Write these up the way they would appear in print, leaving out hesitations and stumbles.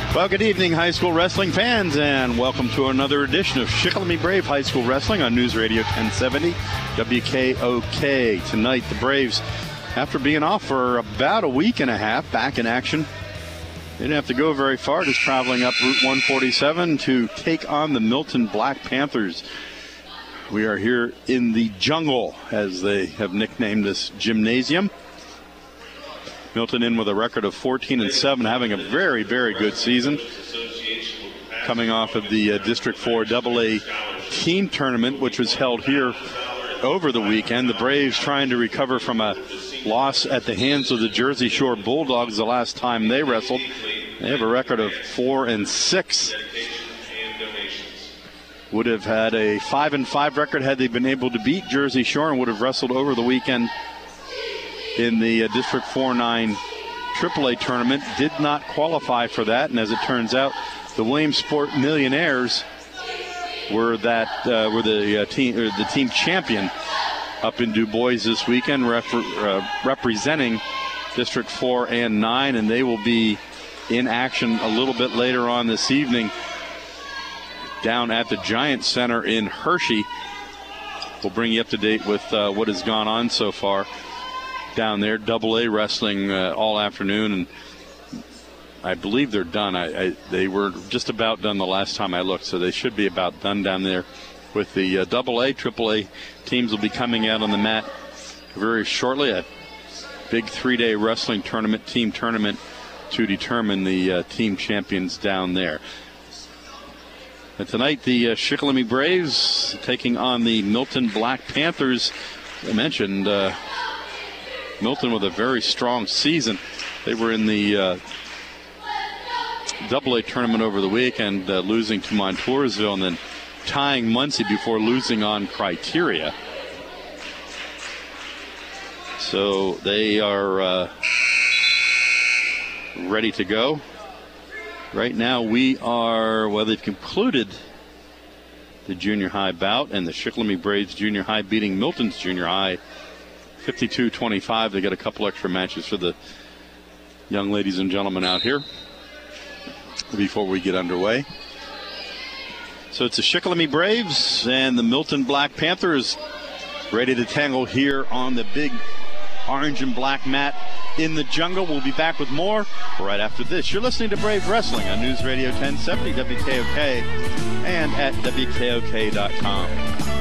Well, good evening, high school wrestling fans, and welcome to another edition of Shikellamy Brave High School Wrestling on News Radio 1070 WKOK. Tonight, the Braves, after being off for about a week and a half, back in action. They didn't have to go very far, just traveling up Route 147 to take on the Milton Black Panthers. We are here in the jungle, as they have nicknamed this gymnasium. Milton in with a record of 14-7, having a very, very good season. Coming off of the District 4 AA team tournament, which was held here over the weekend. The Braves trying to recover from a loss at the hands of the Jersey Shore Bulldogs the last time they wrestled. They have a record of 4-6. Would have had a 5-5 record had they been able to beat Jersey Shore, and would have wrestled over the weekend in the District 4-9 AAA tournament. Did not qualify for that, and as it turns out, the Williamsport Millionaires were the team champion up in Du Bois this weekend, representing District 4 and 9, and they will be in action a little bit later on this evening down at the Giant Center in Hershey. We'll bring you up to date with what has gone on so far down there. AA wrestling all afternoon, and I believe they're done. They were just about done the last time I looked, so they should be about done down there with the AA. AAA teams will be coming out on the mat very shortly. A big 3-day wrestling tournament, team tournament, to determine the team champions down there. And tonight, the Shikellamy Braves taking on the Milton Black Panthers. I mentioned Milton with a very strong season. They were in the AA tournament over the weekend, losing to Montoursville and then tying Muncie before losing on Criteria. So they are ready to go. Right now they've concluded the junior high bout, and the Shikellamy Braves junior high beating Milton's junior high 52-25. They got a couple extra matches for the young ladies and gentlemen out here before we get underway. So it's the Shikellamy Braves and the Milton Black Panthers ready to tangle here on the big orange and black mat in the jungle. We'll be back with more right after this. You're listening to Brave Wrestling on News Radio 1070 WKOK and at WKOK.com.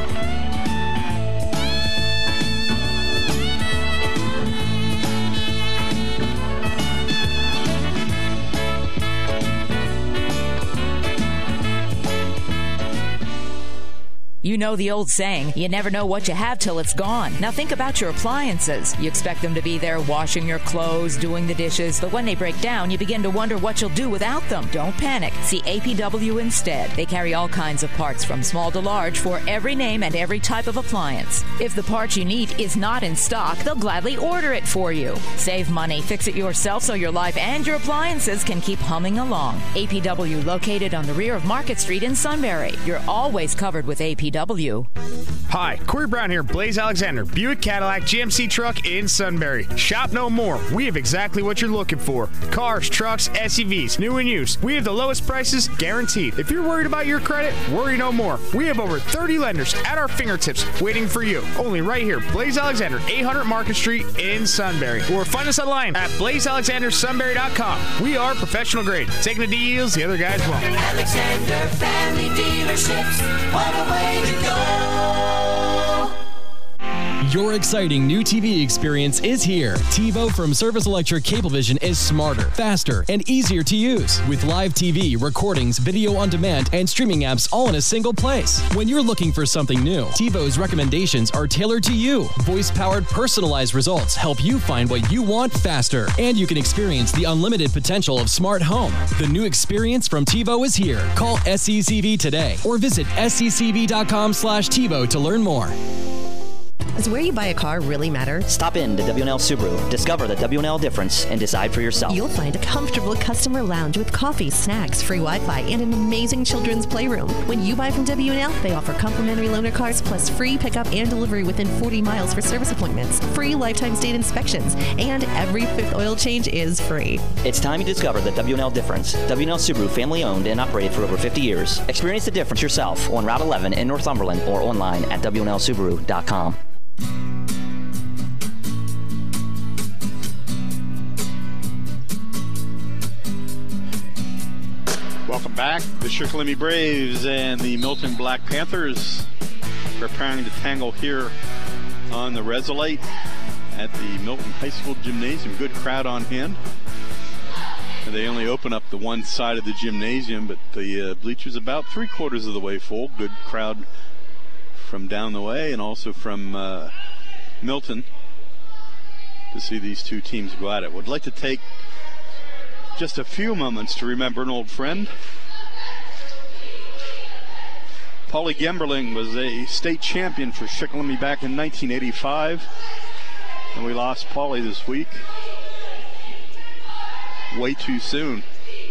You know the old saying, you never know what you have till it's gone. Now think about your appliances. You expect them to be there washing your clothes, doing the dishes, but when they break down, you begin to wonder what you'll do without them. Don't panic. See APW instead. They carry all kinds of parts from small to large for every name and every type of appliance. If the part you need is not in stock, they'll gladly order it for you. Save money, fix it yourself so your life and your appliances can keep humming along. APW, located on the rear of Market Street in Sunbury. You're always covered with APW. Hi, Corey Brown here, Blaze Alexander, Buick Cadillac GMC truck in Sunbury. Shop no more. We have exactly what you're looking for. Cars, trucks, SUVs, new and used. We have the lowest prices guaranteed. If you're worried about your credit, worry no more. We have over 30 lenders at our fingertips waiting for you. Only right here, Blaze Alexander, 800 Market Street in Sunbury. Or find us online at blazealexandersunbury.com. We are professional grade. Taking the deals the other guys won't. Alexander Family Dealerships. What a way to go. Your exciting new TV experience is here. TiVo from Service Electric Cablevision is smarter, faster, and easier to use. With live TV, recordings, video on demand, and streaming apps all in a single place. When you're looking for something new, TiVo's recommendations are tailored to you. Voice-powered, personalized results help you find what you want faster. And you can experience the unlimited potential of smart home. The new experience from TiVo is here. Call SECV today or visit sccv.com/TiVo to learn more. Does where you buy a car really matter? Stop in to W&L Subaru, discover the W&L difference, and decide for yourself. You'll find a comfortable customer lounge with coffee, snacks, free Wi-Fi, and an amazing children's playroom. When you buy from W&L, they offer complimentary loaner cars plus free pickup and delivery within 40 miles for service appointments, free lifetime state inspections, and every 5th oil change is free. It's time you discover the W&L difference. W&L Subaru, family owned and operated for over 50 years. Experience the difference yourself on Route 11 in Northumberland or online at WNLSubaru.com. Welcome back. The Shikellamy Braves and the Milton Black Panthers preparing to tangle here on the Resolite at the Milton High School Gymnasium. Good crowd on hand. And they only open up the one side of the gymnasium, but the bleachers about 3/4 of the way full. Good crowd from down the way and also from Milton to see these two teams go at it. Would like to take just a few moments to remember an old friend. Paulie Gemberling was a state champion for Shikellamy back in 1985, and we lost Paulie this week. Way too soon.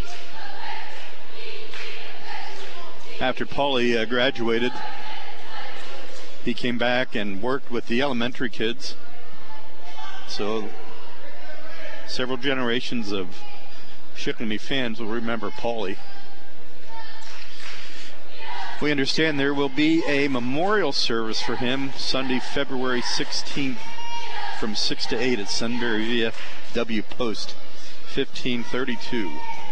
After Paulie graduated, he came back and worked with the elementary kids. So several generations of Shikellamy fans will remember Paulie. We understand there will be a memorial service for him Sunday, February 16th from 6 to 8 at Sunbury VFW Post 1532.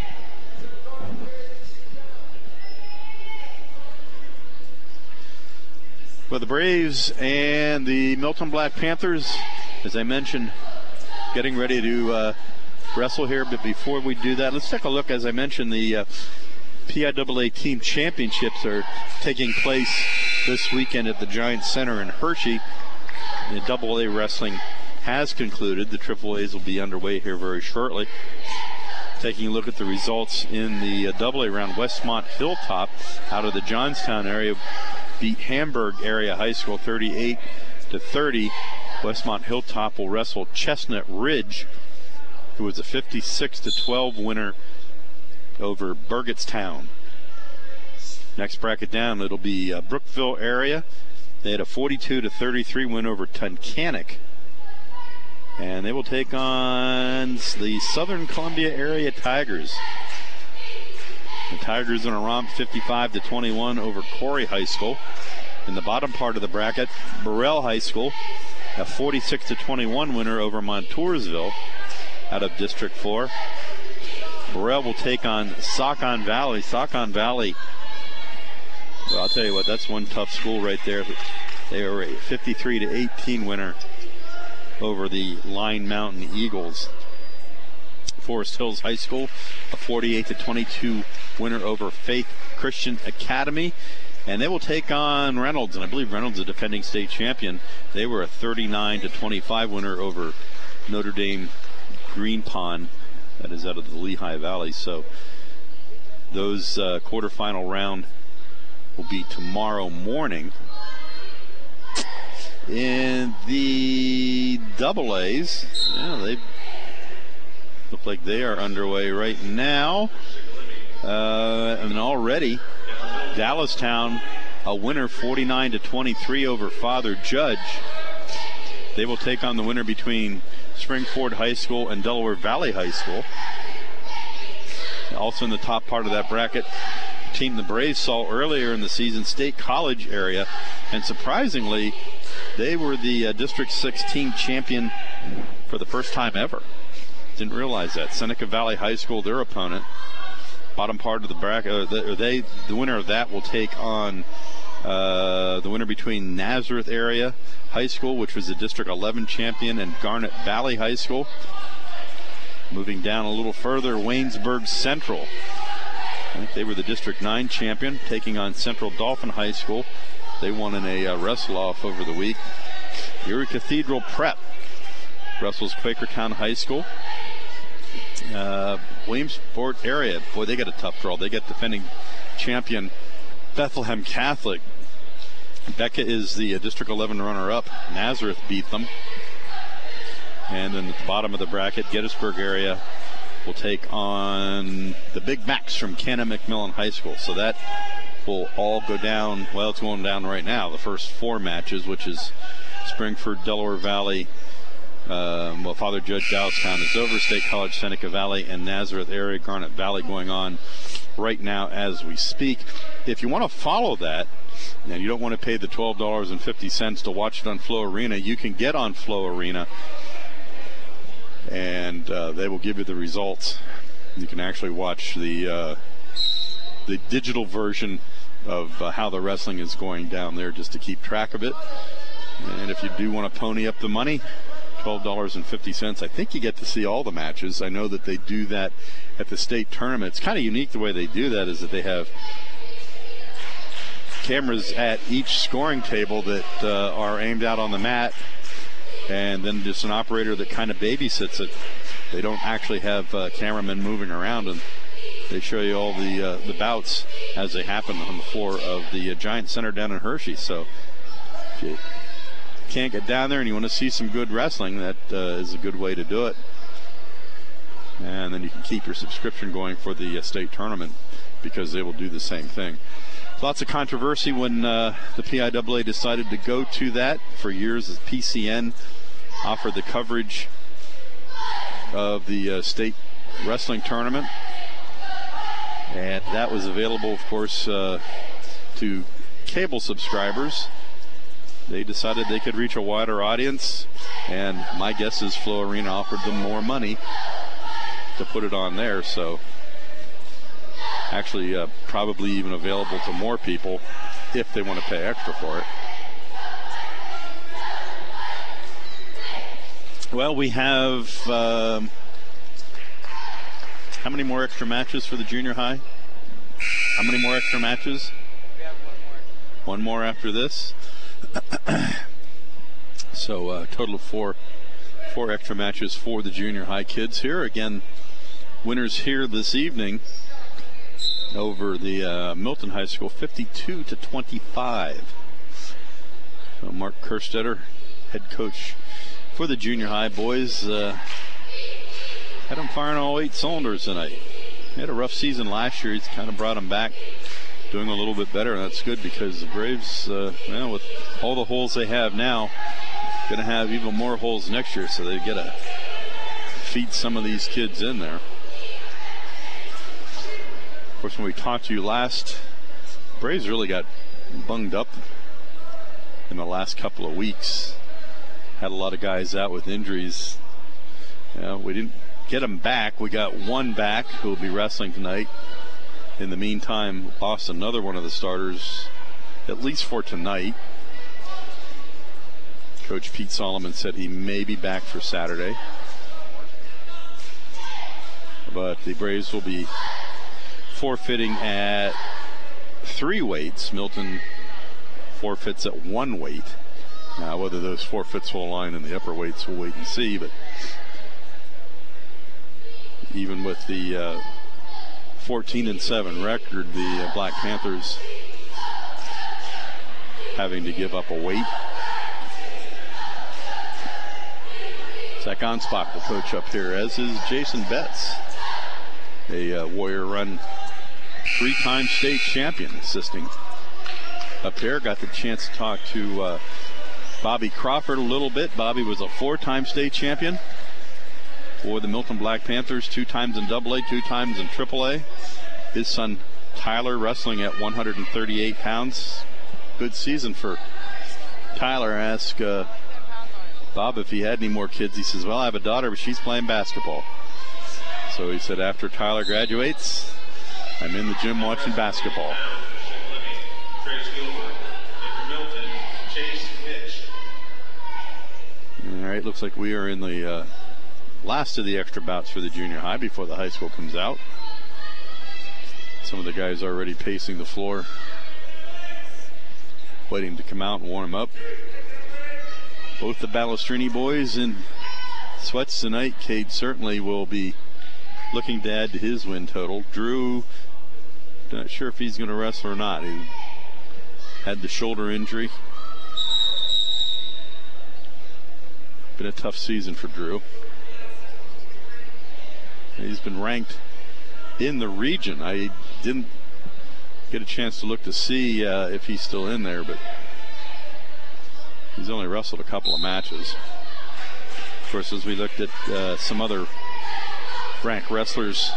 Well, the Braves and the Milton Black Panthers, as I mentioned, getting ready to wrestle here. But before we do that, let's take a look. As I mentioned, the PIAA Team Championships are taking place this weekend at the Giants Center in Hershey. The AA wrestling has concluded. The AAAs will be underway here very shortly. Taking a look at the results in the AA round, Westmont Hilltop out of the Johnstown area beat Hamburg Area High School 38-30. Westmont Hilltop will wrestle Chestnut Ridge, who was a 56-12 winner over Burgettstown. Next bracket down, it'll be Brookville area. They had a 42-33 win over Tunkhannock. And they will take on the Southern Columbia area Tigers. The Tigers in a romp 55-21 over Corey High School. In the bottom part of the bracket, Burrell High School, a 46-21 winner over Montoursville out of District 4. Burrell will take on Saucon Valley. Saucon Valley, well, I'll tell you what, that's one tough school right there. They are a 53-18 winner over the Line Mountain Eagles. Forest Hills High School, a 48-22 winner over Faith Christian Academy. And they will take on Reynolds, and I believe Reynolds is a defending state champion. They were a 39-25 winner over Notre Dame Green Pond, that is out of the Lehigh Valley. So those quarterfinal round will be tomorrow morning. In the AAs, they look like they are underway right now. And already, Dallastown, a winner 49-23 over Father Judge. They will take on the winner between Springford High School and Delaware Valley High School. Also in the top part of that bracket, team the Braves saw earlier in the season, State College area. And surprisingly, they were the District 16 champion for the first time ever. Didn't realize that. Seneca Valley High School, their opponent. Bottom part of the bracket, the winner of that will take on the winner between Nazareth Area High School, which was the District 11 champion, and Garnet Valley High School. Moving down a little further, Waynesburg Central. I think they were the District 9 champion, taking on Central Dauphin High School. They won in a wrestle-off over the week. Erie Cathedral Prep wrestles Quakertown High School. Williamsport area, boy, they got a tough draw. They get defending champion Bethlehem Catholic Becca is the District 11 runner-up. Nazareth beat them. And then at the bottom of the bracket, Gettysburg area will take on the Big Macs from Cannon McMillan High School. So that will all go down. Well, it's going down right now. The first 4 matches, which is Springford, Delaware Valley, Father Judge Doylestown is over, State College, Seneca Valley, and Nazareth area, Garnet Valley going on right now as we speak. If you want to follow that, and you don't want to pay the $12.50 to watch it on Flow Arena, you can get on Flow Arena, and they will give you the results. You can actually watch the digital version of how the wrestling is going down there, just to keep track of it. And if you do want to pony up the money, $12.50. I think you get to see all the matches. I know that they do that at the state tournament. It's kind of unique the way they do that, is that they have cameras at each scoring table that are aimed out on the mat, and then just an operator that kind of babysits it. They don't actually have cameramen moving around, and they show you all the bouts as they happen on the floor of the Giant Center down in Hershey. So if you can't get down there and you want to see some good wrestling, that is a good way to do it. And then you can keep your subscription going for the state tournament, because they will do the same thing. Lots of controversy when the PIAA decided to go to that. For years, the PCN offered the coverage of the state wrestling tournament, and that was available, of course, to cable subscribers. They decided they could reach a wider audience, and my guess is Flow Arena offered them more money to put it on there. So actually probably even available to more people if they want to pay extra for it. Well, we have how many more extra matches for the junior high? How many more extra matches? We have one more. One more after this. So a total of four extra matches for the junior high kids here. Again, winners here this evening over the Milton High School, 52-25. So Mark Kerstetter, head coach for the junior high boys, had them firing all 8 cylinders tonight. They had a rough season last year. He's kind of brought them back, doing a little bit better, and that's good, because the Braves, with all the holes they have now, going to have even more holes next year, so they got to feed some of these kids in there. Of course, when we talked to you last, Braves really got bunged up in the last couple of weeks. Had a lot of guys out with injuries. We didn't get them back. We got one back who will be wrestling tonight. In the meantime, lost another one of the starters, at least for tonight. Coach Pete Solomon said he may be back for Saturday. But the Braves will be forfeiting at 3 weights. Milton forfeits at 1 weight. Now, whether those forfeits will align in the upper weights, we'll wait and see. But even with the 14-7 record, the Black Panthers having to give up a weight. Zach Onspach, the coach up here, as is Jason Betts, a Warrior Run 3-time state champion, assisting up here. Got the chance to talk to Bobby Crawford a little bit. Bobby was a 4-time state champion for the Milton Black Panthers, 2 times in AA, 2 times in AAA. His son Tyler wrestling at 138 pounds. Good season for Tyler. Ask Bob if he had any more kids. He says, well, I have a daughter, but she's playing basketball. So he said, after Tyler graduates, I'm in the gym watching basketball. All right, looks like we are in the last of the extra bouts for the junior high before the high school comes out. Some of the guys already pacing the floor, waiting to come out and warm up. Both the Balestrini boys in sweats tonight. Cade certainly will be looking to add to his win total. Drew, not sure if he's going to wrestle or not. He had the shoulder injury. Been a tough season for Drew. He's been ranked in the region. I didn't get a chance to look to see if he's still in there, but he's only wrestled a couple of matches. Of course, as we looked at some other ranked wrestlers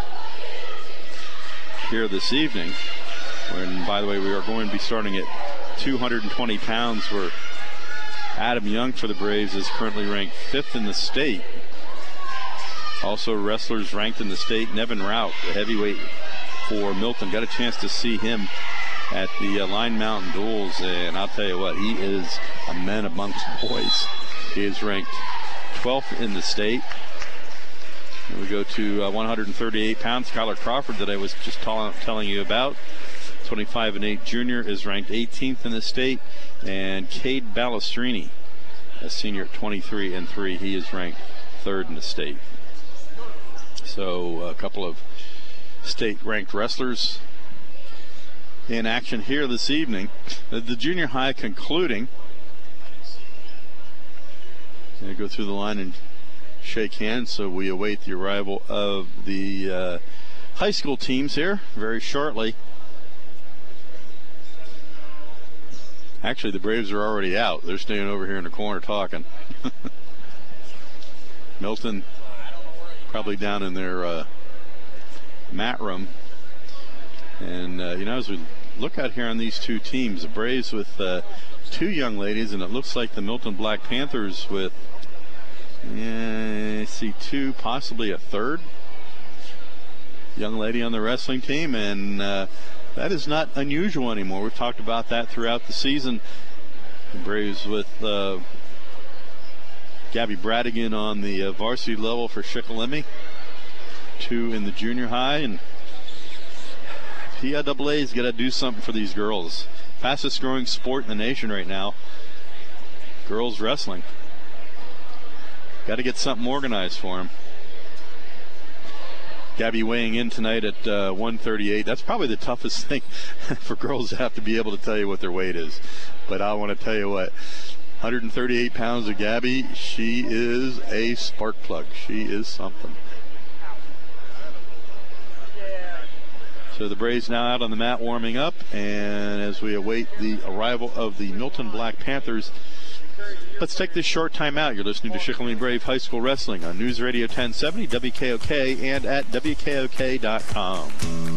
here this evening, and by the way, we are going to be starting at 220 pounds, where Adam Young for the Braves is currently ranked 5th in the state. Also wrestlers ranked in the state, Nevin Rout, the heavyweight for Milton. Got a chance to see him at the Line Mountain Duels, and I'll tell you what, he is a man amongst boys. He is ranked 12th in the state. And we go to 138 pounds. Skylar Crawford, that I was just telling you about, 25-8 junior, is ranked 18th in the state. And Cade Balestrini, a senior at 23-3, he is ranked 3rd in the state. So a couple of state-ranked wrestlers in action here this evening. The junior high concluding. Going to go through the line and shake hands, so we await the arrival of the high school teams here very shortly. Actually, the Braves are already out. They're staying over here in the corner talking. Milton probably down in their mat room. And, as we look out here on these two teams, the Braves with 2 young ladies, and it looks like the Milton Black Panthers with, I see 2, possibly a 3rd young lady on the wrestling team, and that is not unusual anymore. We've talked about that throughout the season. The Braves with Gabby Bradigan on the varsity level for Shikellamy, 2 in the junior high, and PIAA's got to do something for these girls. Fastest growing sport in the nation right now, girls wrestling. Got to get something organized for them. Gabby weighing in tonight at 138. That's probably the toughest thing for girls to have to be able to tell you what their weight is. But I want to tell you what, 138 pounds of Gabby, she is a spark plug. She is something. So the Braves now out on the mat warming up, and as we await the arrival of the Milton Black Panthers, let's take this short time out. You're listening to Shikellamy Brave High School Wrestling on News Radio 1070, WKOK, and at WKOK.com.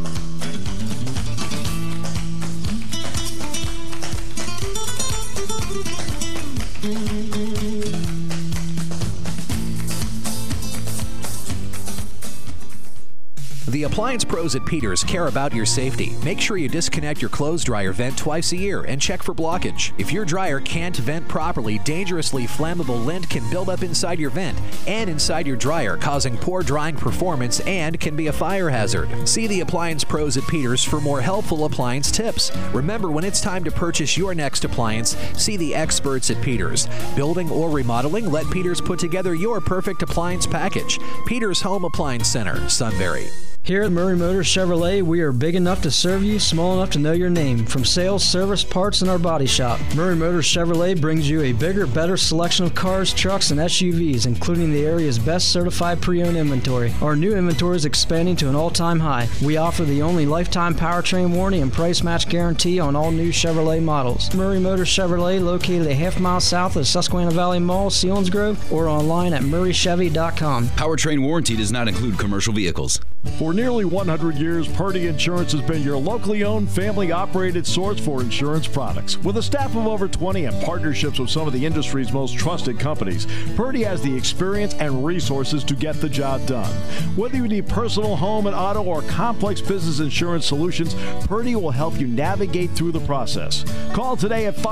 The appliance pros at Peters care about your safety. Make sure you disconnect your clothes dryer vent twice a year and check for blockage. If your dryer can't vent properly, dangerously flammable lint can build up inside your vent and inside your dryer, causing poor drying performance and can be a fire hazard. See the appliance pros at Peters for more helpful appliance tips. Remember, when it's time to purchase your next appliance, see the experts at Peters. Building or remodeling, let Peters put together your perfect appliance package. Peters Home Appliance Center, Sunbury. Here at Murray Motors Chevrolet, we are big enough to serve you, small enough to know your name. From sales, service, parts, and our body shop, Murray Motors Chevrolet brings you a bigger, better selection of cars, trucks, and SUVs, including the area's best certified pre-owned inventory. Our new inventory is expanding to an all-time high. We offer the only lifetime powertrain warranty and price match guarantee on all new Chevrolet models. Murray Motors Chevrolet, located a half-mile south of Susquehanna Valley Mall, Selinsgrove, or online at murraychevy.com. Powertrain warranty does not include commercial vehicles. For nearly 100 years, Purdy Insurance has been your locally owned, family-operated source for insurance products. With a staff of over 20 and partnerships with some of the industry's most trusted companies, Purdy has the experience and resources to get the job done. Whether you need personal, home, and auto, or complex business insurance solutions, Purdy will help you navigate through the process. Call today at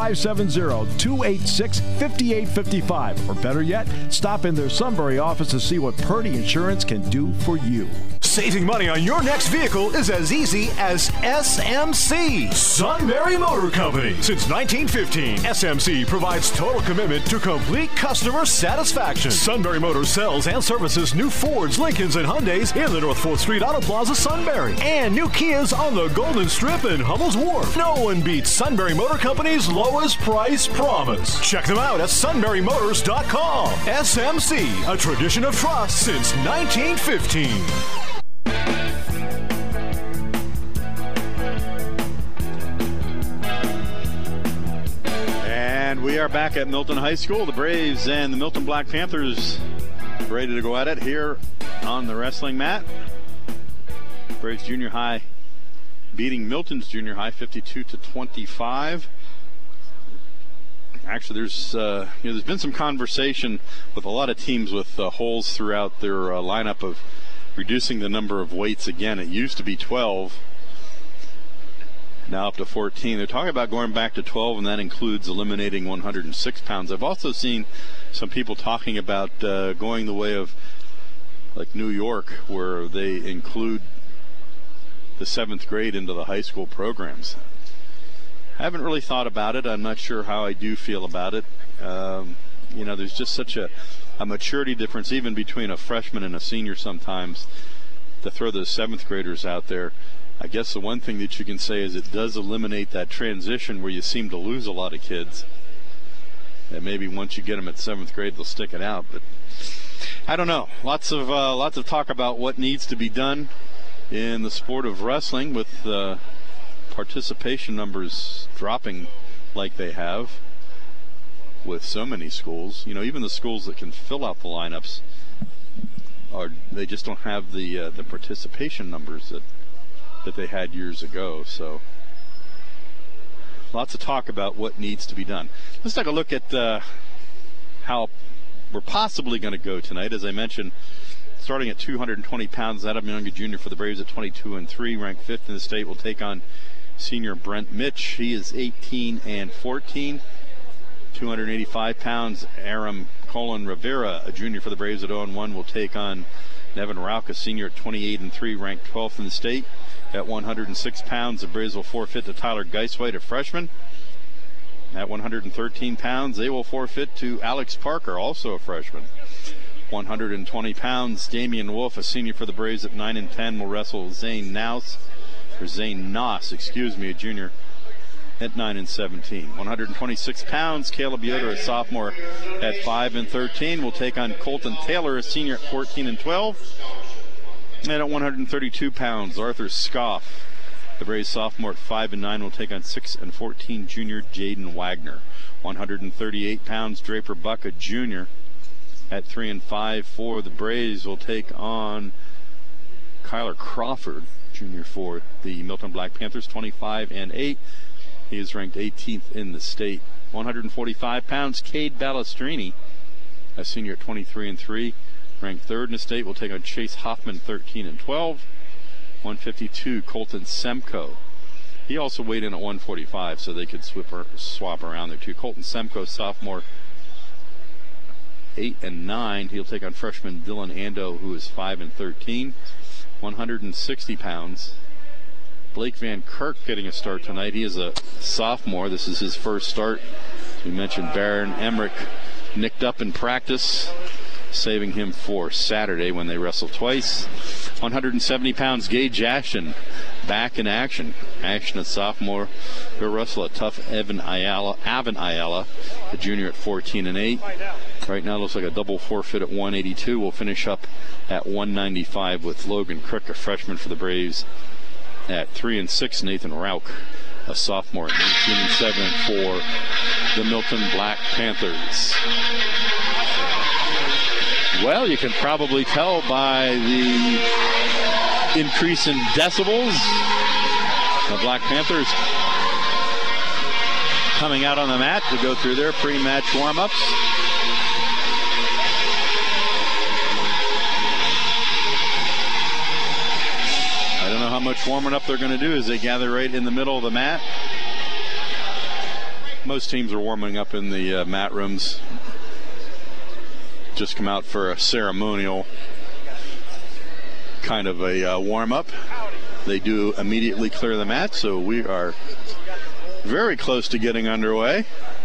570-286-5855, or better yet, stop in their Sunbury office to see what Purdy Insurance can do for you. Saving money on your next vehicle is as easy as SMC, Sunbury Motor Company. Since 1915, SMC provides total commitment to complete customer satisfaction. Sunbury Motors sells and services new Fords, Lincolns, and Hyundais in the North 4th Street Auto Plaza, Sunbury, and new Kias on the Golden Strip in Hummel's Wharf. No one beats Sunbury Motor Company's lowest price promise. Check them out at sunburymotors.com. SMC, a tradition of trust since 1915. And we are back at Milton High School. The Braves and the Milton Black Panthers ready to go at it here on the wrestling mat. Braves Junior High beating Milton's Junior High 52-25. Actually, there's been some conversation with a lot of teams with holes throughout their lineup of reducing the number of weights again. It used to be 12, now up to 14. They're talking about going back to 12, and that includes eliminating 106 pounds. I've also seen some people talking about going the way of like New York, where they include the 7th grade into the high school programs. I haven't really thought about it. I'm not sure how I do feel about it. There's just such a maturity difference even between a freshman and a senior sometimes to throw those 7th graders out there. I guess the one thing that you can say is it does eliminate that transition where you seem to lose a lot of kids. And maybe once you get them at 7th grade, they'll stick it out. But I don't know. Lots of talk about what needs to be done in the sport of wrestling with participation numbers dropping like they have with so many schools. Even the schools that can fill out the lineups they just don't have the participation numbers that they had years ago. So lots of talk about what needs to be done. Let's take a look at how we're possibly going to go tonight. As I mentioned, starting at 220 pounds, Adam Young, Jr. for the Braves at 22-3, ranked 5th in the state, will take on senior Brent Mitch. He is 18-14. 285 pounds, Aram Colin Rivera, a junior for the Braves at 0-1, will take on Nevin Rauch, a senior at 28-3, ranked 12th in the state. At 106 pounds, the Braves will forfeit to Tyler Geisweit, a freshman. At 113 pounds, they will forfeit to Alex Parker, also a freshman. 120 pounds, Damian Wolf, a senior for the Braves at 9-10, will wrestle Zane Noss, a junior at 9-17. 126 pounds, Caleb Yoder, a sophomore at 5-13, will take on Colton Taylor, a senior at 14-12. And at 132 pounds, Arthur Scoff, the Braves sophomore at 5-9, will take on 6-14 junior Jaden Wagner. 138 pounds, Draper Buck, a junior at 3-5 for the Braves, will take on Kyler Crawford, junior for the Milton Black Panthers, 25-8. He is ranked 18th in the state. 145 pounds, Cade Balestrini, a senior at 23-3, ranked 3rd in the state, will take on Chase Hoffman, 13-12. 152, Colton Semko. He also weighed in at 145, so they could swap around there too. Colton Semko, sophomore, 8-9. He'll take on freshman Dylan Ando, who is 5-13. 160 pounds, Blake Van Kirk getting a start tonight. He is a sophomore. This is his first start. We mentioned Baron Emmerich nicked up in practice, saving him for Saturday when they wrestle twice. 170 pounds, Gage Ashton back in action. Ashton, a sophomore. He'll wrestle a tough Avon Ayala, a junior at 14-8. Right now it looks like a double forfeit at 182. We'll finish up at 195 with Logan Crick, a freshman for the Braves, at 3-6. Nathan Rauch, a sophomore, at 19-7 for the Milton Black Panthers. Well, you can probably tell by the increase in decibels. The Black Panthers coming out on the mat to go through their pre-match warm-ups. I don't know how much warming up they're going to do as they gather right in the middle of the mat. Most teams are warming up in the mat rooms. Just come out for a ceremonial kind of a warm-up. They do immediately clear the mat, so we are very close to getting underway.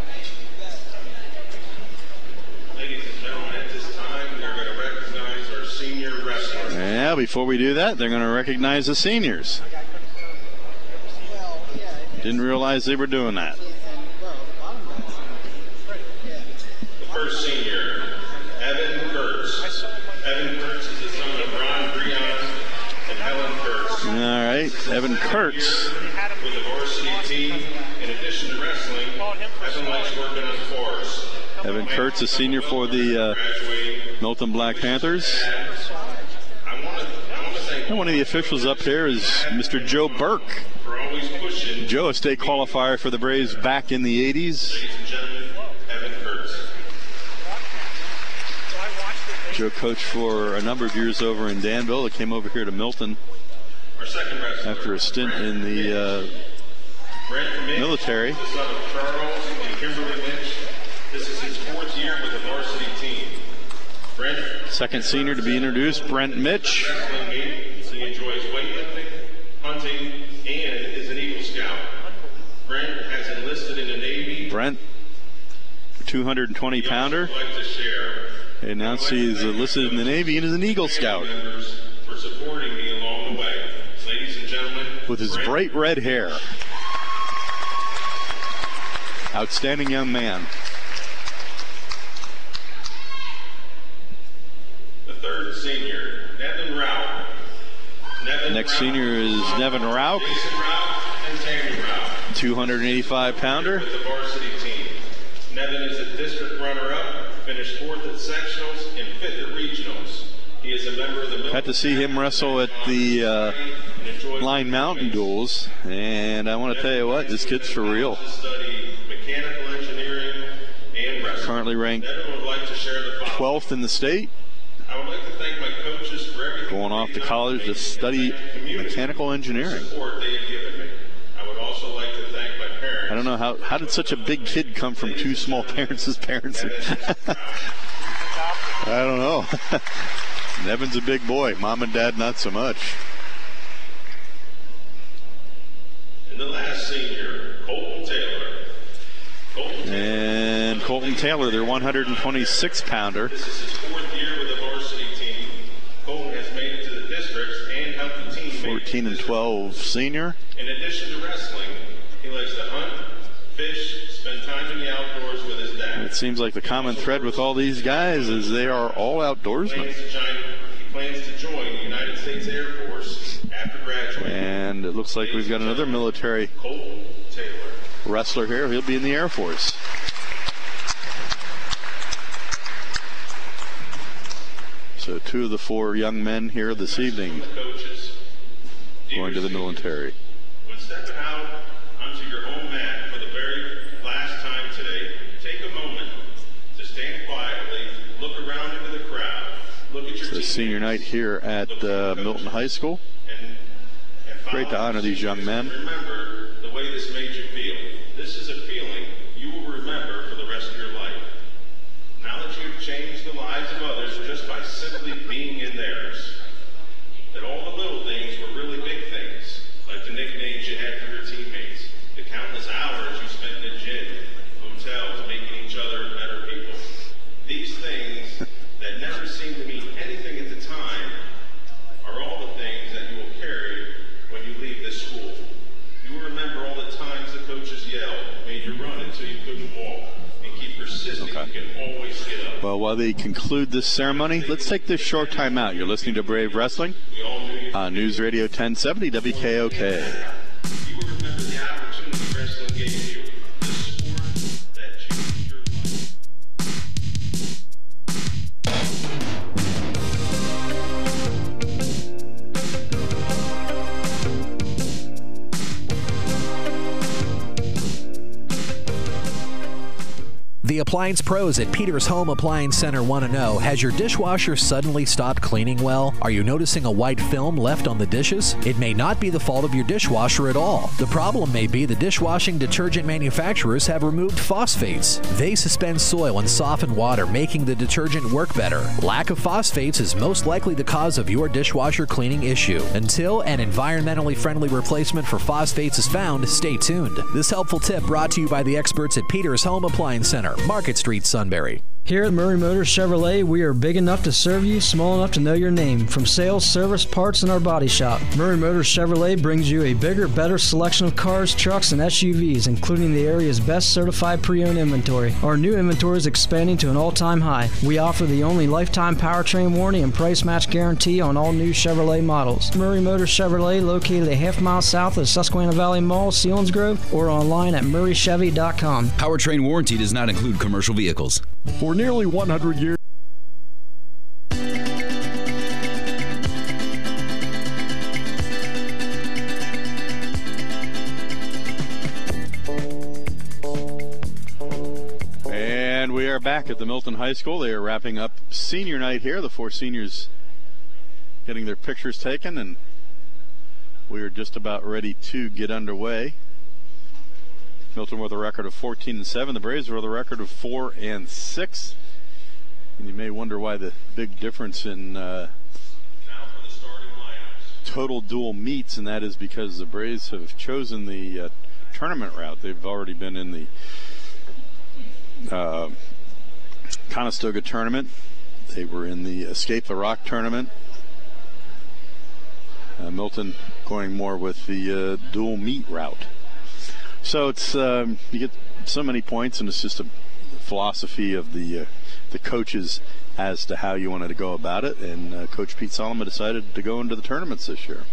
Ladies and gentlemen, at this time, we're going to recognize our senior wrestlers. Yeah, before we do that, they're going to recognize the seniors. Didn't realize they were doing that. The first senior, Evan Kurtz. Evan Kurtz is the son of Ron Brion and Helen Kurtz. All right, Evan Kurtz. With the varsity team, in addition to wrestling, Evan likes working on the force. Evan Kurtz, a senior for the Milton Black Panthers. And one of the officials up here is Mr. Joe Burke. Joe, a state qualifier for the Braves back in the 80s. Joe coached for a number of years over in Danville. He came over here to Milton after a stint in the military. The son of Charles and Kimberly Lynch. This is his 4th year with the varsity team. Brent, second senior to be introduced, Brent Mitch. He enjoys weightlifting, hunting, and is an Eagle Scout. Brent has enlisted in the Navy. Brent, 220-pounder. They announced he's enlisted in the Navy and is an Eagle Scout. For supporting me along the way. Ladies and gentlemen, with his bright red hair. Outstanding young man. The third senior, Nevin Rauch. Next senior is Nevin Rauch. 285-pounder. With the varsity team. Nevin is a district runner-up, finished 4th at sectionals and 5th at regionals. He is a member of the Got to see him wrestle at the Line Mountain Duels, and I want to tell you what, this kid's for real. Mechanical engineering and wrestling. Currently ranked Nevin would like to share the 12th in the state. I would like to thank my coaches for everything. Going off to college to study mechanical engineering. Support they have given me. I would also like to thank my parents. I don't know how did such a big kid come from two small parents as parents? I don't know. Nevin's a big boy. Mom and Dad not so much. And the last senior, Colton Taylor. And Colton Taylor, their 126-pounder. This is his 4th year with the varsity team. Colton has made it to the districts and helped the team. 14 and 12 senior. In addition to wrestling, he likes to hunt, fish, spend time in the outdoors with his dad. It seems like the common thread with all these guys is they are all outdoorsmen. He plans to join the United States Air Force after graduating. And it looks like we've got another military wrestler here. He'll be in the Air Force. So 2 of the 4 young men here this evening going to the military. When stepping out onto your home mat for the very last time today, take a moment to stand quietly, look around into the crowd, look at your It's senior night here at Milton High School. Great to honor these young men. Remember the way this made you feel. This is a feeling you will remember for the rest of your life. Now that you've changed the lives of others just by simply being in theirs, that all the little things were really big things, like the nicknames you had for your teammates, the countless hours you spent in the gym, hotels, making each other better people. These things that never seemed to mean anything at the time are all the things that you will carry when you leave this school. You will remember all the times the coaches yelled, made you run until you couldn't walk, and keep persisting. You can always get up. Well, while they conclude this ceremony, let's take this short time out. You're listening to Brave Wrestling on News Radio 1070 WKOK. You will remember the opportunity wrestling gave you, the sport that changed your life. The appliance pros at Peters Home Appliance Center want to know, has your dishwasher suddenly stopped cleaning well? Are you noticing a white film left on the dishes? It may not be the fault of your dishwasher at all. The problem may be the dishwashing detergent manufacturers have removed phosphates. They suspend soil and soften water, making the detergent work better. Lack of phosphates is most likely the cause of your dishwasher cleaning issue. Until an environmentally friendly replacement for phosphates is found, stay tuned. This helpful tip brought to you by the experts at Peters Home Appliance Center, Market Street, Sunbury. Here at Murray Motors Chevrolet, we are big enough to serve you, small enough to know your name. From sales, service, parts, and our body shop, Murray Motors Chevrolet brings you a bigger, better selection of cars, trucks, and SUVs, including the area's best certified pre-owned inventory. Our new inventory is expanding to an all-time high. We offer the only lifetime powertrain warranty and price match guarantee on all new Chevrolet models. Murray Motors Chevrolet, located a half-mile south of Susquehanna Valley Mall, Selinsgrove, or online at murraychevy.com. Powertrain warranty does not include commercial vehicles. For nearly 100 years. And we are back at the Milton High School. They are wrapping up senior night here. The 4 seniors getting their pictures taken, and we are just about ready to get underway. Milton with a record of 14-7. The Braves with a record of 4-6. And you may wonder why the big difference in total dual meets, and that is because the Braves have chosen the tournament route. They've already been in the Conestoga tournament. They were in the Escape the Rock tournament. Milton going more with the dual meet route. So it's you get so many points, and it's just a philosophy of the coaches as to how you wanted to go about it. And Coach Pete Solomon decided to go into the tournaments this year.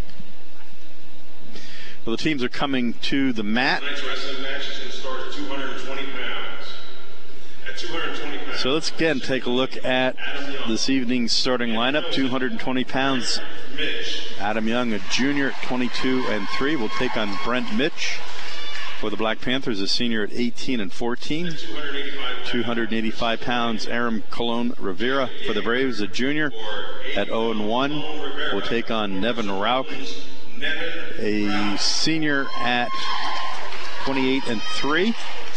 Well, the teams are coming to the mat. Tonight's wrestling match is going to start at 220 pounds. At 220 pounds. So let's again take a look at this evening's starting lineup. 220 pounds. Adam Young, a junior at 22-3, will take on Brent Mitch. For the Black Panthers, a senior at 18-14. 285 pounds, Aram Colon Rivera. For the Braves, a junior at 0-1. Will take on Nevin Rauch, a senior at 28-3.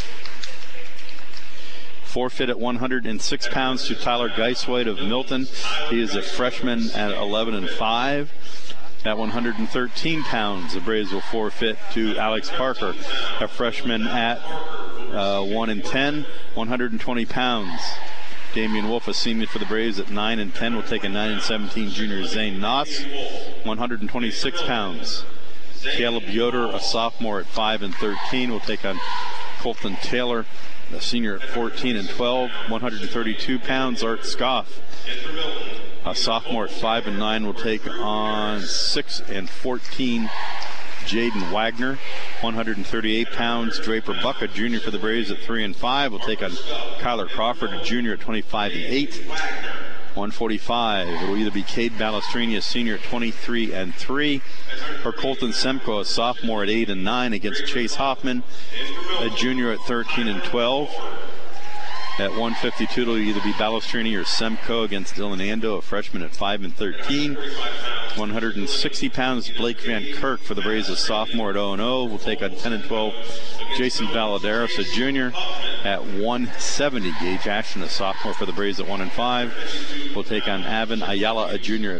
Forfeit at 106 pounds to Tyler Geisweit of Milton. He is a freshman at 11-5. At 113 pounds, the Braves will forfeit to Alex Parker, a freshman at 1-10. 120 pounds, Damian Wolf, a senior for the Braves at 9-10, will take a 9-17 junior Zane Noss. 126 pounds, Caleb Yoder, a sophomore at 5-13, will take on Colton Taylor, a senior at 14-12. 132 pounds, Art Scoff, a sophomore at 5-9, will take on 6-14 Jaden Wagner. 138 pounds, Draper Buck, a junior for the Braves at 3-5, will take on Kyler Crawford, a junior at 25-8. 145, it'll either be Cade Balestrini, a senior at 23-3, or Colton Semko, a sophomore at 8-9, against Chase Hoffman, a junior at 13-12. At 152, it'll either be Balestrini or Semko against Dylan Ando, a freshman at 5-13. 160 pounds, Blake Van Kirk for the Braves, a sophomore at 0-0. Will take on 10-12 Jason Valadares, a junior at 170. Gage Ashton, a sophomore for the Braves at 1-5. Will take on Avin Ayala, a junior at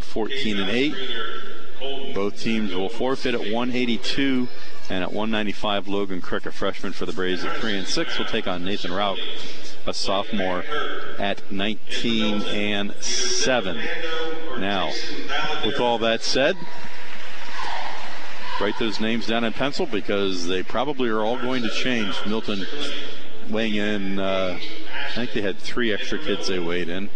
14-8. Both teams will forfeit at 182. And at 195, Logan Crick, a freshman for the Braves at 3-6, will take on Nathan Rauch, a sophomore at 19-7. Now, with all that said, write those names down in pencil because they probably are all going to change. Milton weighing in, I think they had 3 extra kids they weighed in.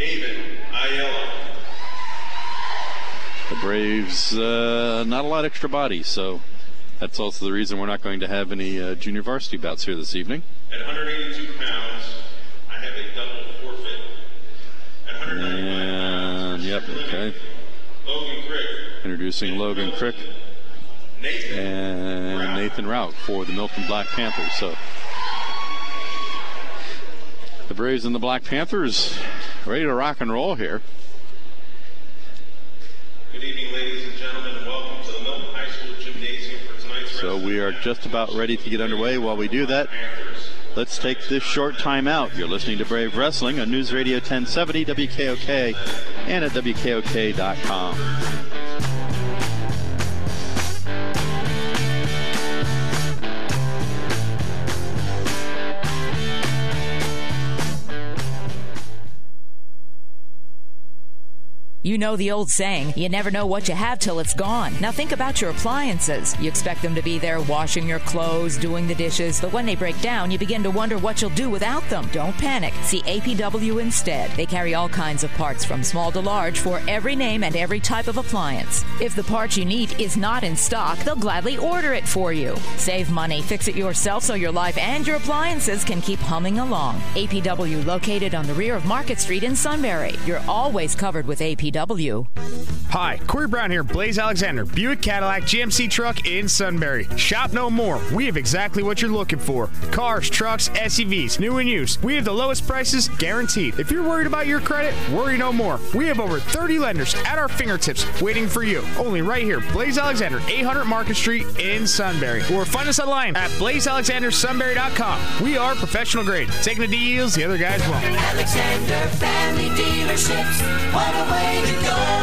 The Braves, not a lot of extra bodies, so that's also the reason we're not going to have any junior varsity bouts here this evening. At 182 pounds, I have a double forfeit. At 195 pounds, yep, okay. Logan Crick. Introducing Logan Crick and Nathan Rauch for the Milton Black Panthers. So The Braves and the Black Panthers ready to rock and roll here. Good evening, ladies and gentlemen, and welcome to the Milton High School Gymnasium for tonight's So we are just about ready to get underway. While we do that, let's take this short time out. You're listening to Brave Wrestling on News Radio 1070 WKOK and at WKOK.com. You know the old saying, you never know what you have till it's gone. Now think about your appliances. You expect them to be there washing your clothes, doing the dishes, but when they break down, you begin to wonder what you'll do without them. Don't panic. See APW instead. They carry all kinds of parts from small to large for every name and every type of appliance. If the part you need is not in stock, they'll gladly order it for you. Save money, fix it yourself so your life and your appliances can keep humming along. APW, located on the rear of Market Street in Sunbury. You're always covered with APW. Hi, Corey Brown here, Blaze Alexander, Buick Cadillac GMC truck in Sunbury. Shop no more. We have exactly what you're looking for. Cars, trucks, SUVs, new and used. We have the lowest prices guaranteed. If you're worried about your credit, worry no more. We have over 30 lenders at our fingertips waiting for you. Only right here, Blaze Alexander, 800 Market Street in Sunbury. Or find us online at blazealexandersunbury.com. We are professional grade, taking the deals the other guys won't. Alexander Family Dealerships, what a way to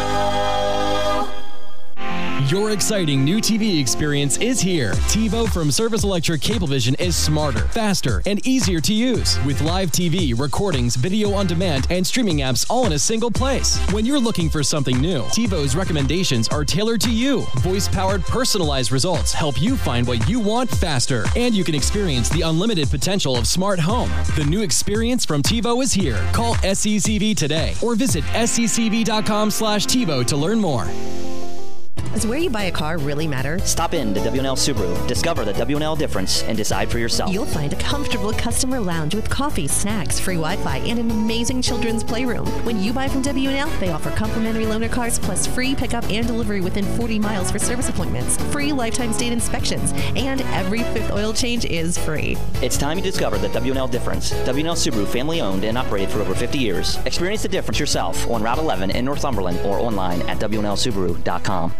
go. Your exciting new TV experience is here. TiVo from Service Electric Cablevision is smarter, faster, and easier to use. With live TV, recordings, video on demand, and streaming apps all in a single place. When you're looking for something new, TiVo's recommendations are tailored to you. Voice-powered, personalized results help you find what you want faster. And you can experience the unlimited potential of smart home. The new experience from TiVo is here. Call SCCV today or visit sccv.com/TiVo to learn more. Does where you buy a car really matter? Stop in to W&L Subaru, discover the W&L difference, and decide for yourself. You'll find a comfortable customer lounge with coffee, snacks, free Wi-Fi, and an amazing children's playroom. When you buy from W&L, they offer complimentary loaner cars plus free pickup and delivery within 40 miles for service appointments, free lifetime state inspections, and every fifth oil change is free. It's time you discover the W&L difference. W&L Subaru, family owned and operated for over 50 years. Experience the difference yourself on Route 11 in Northumberland or online at WNLSubaru.com.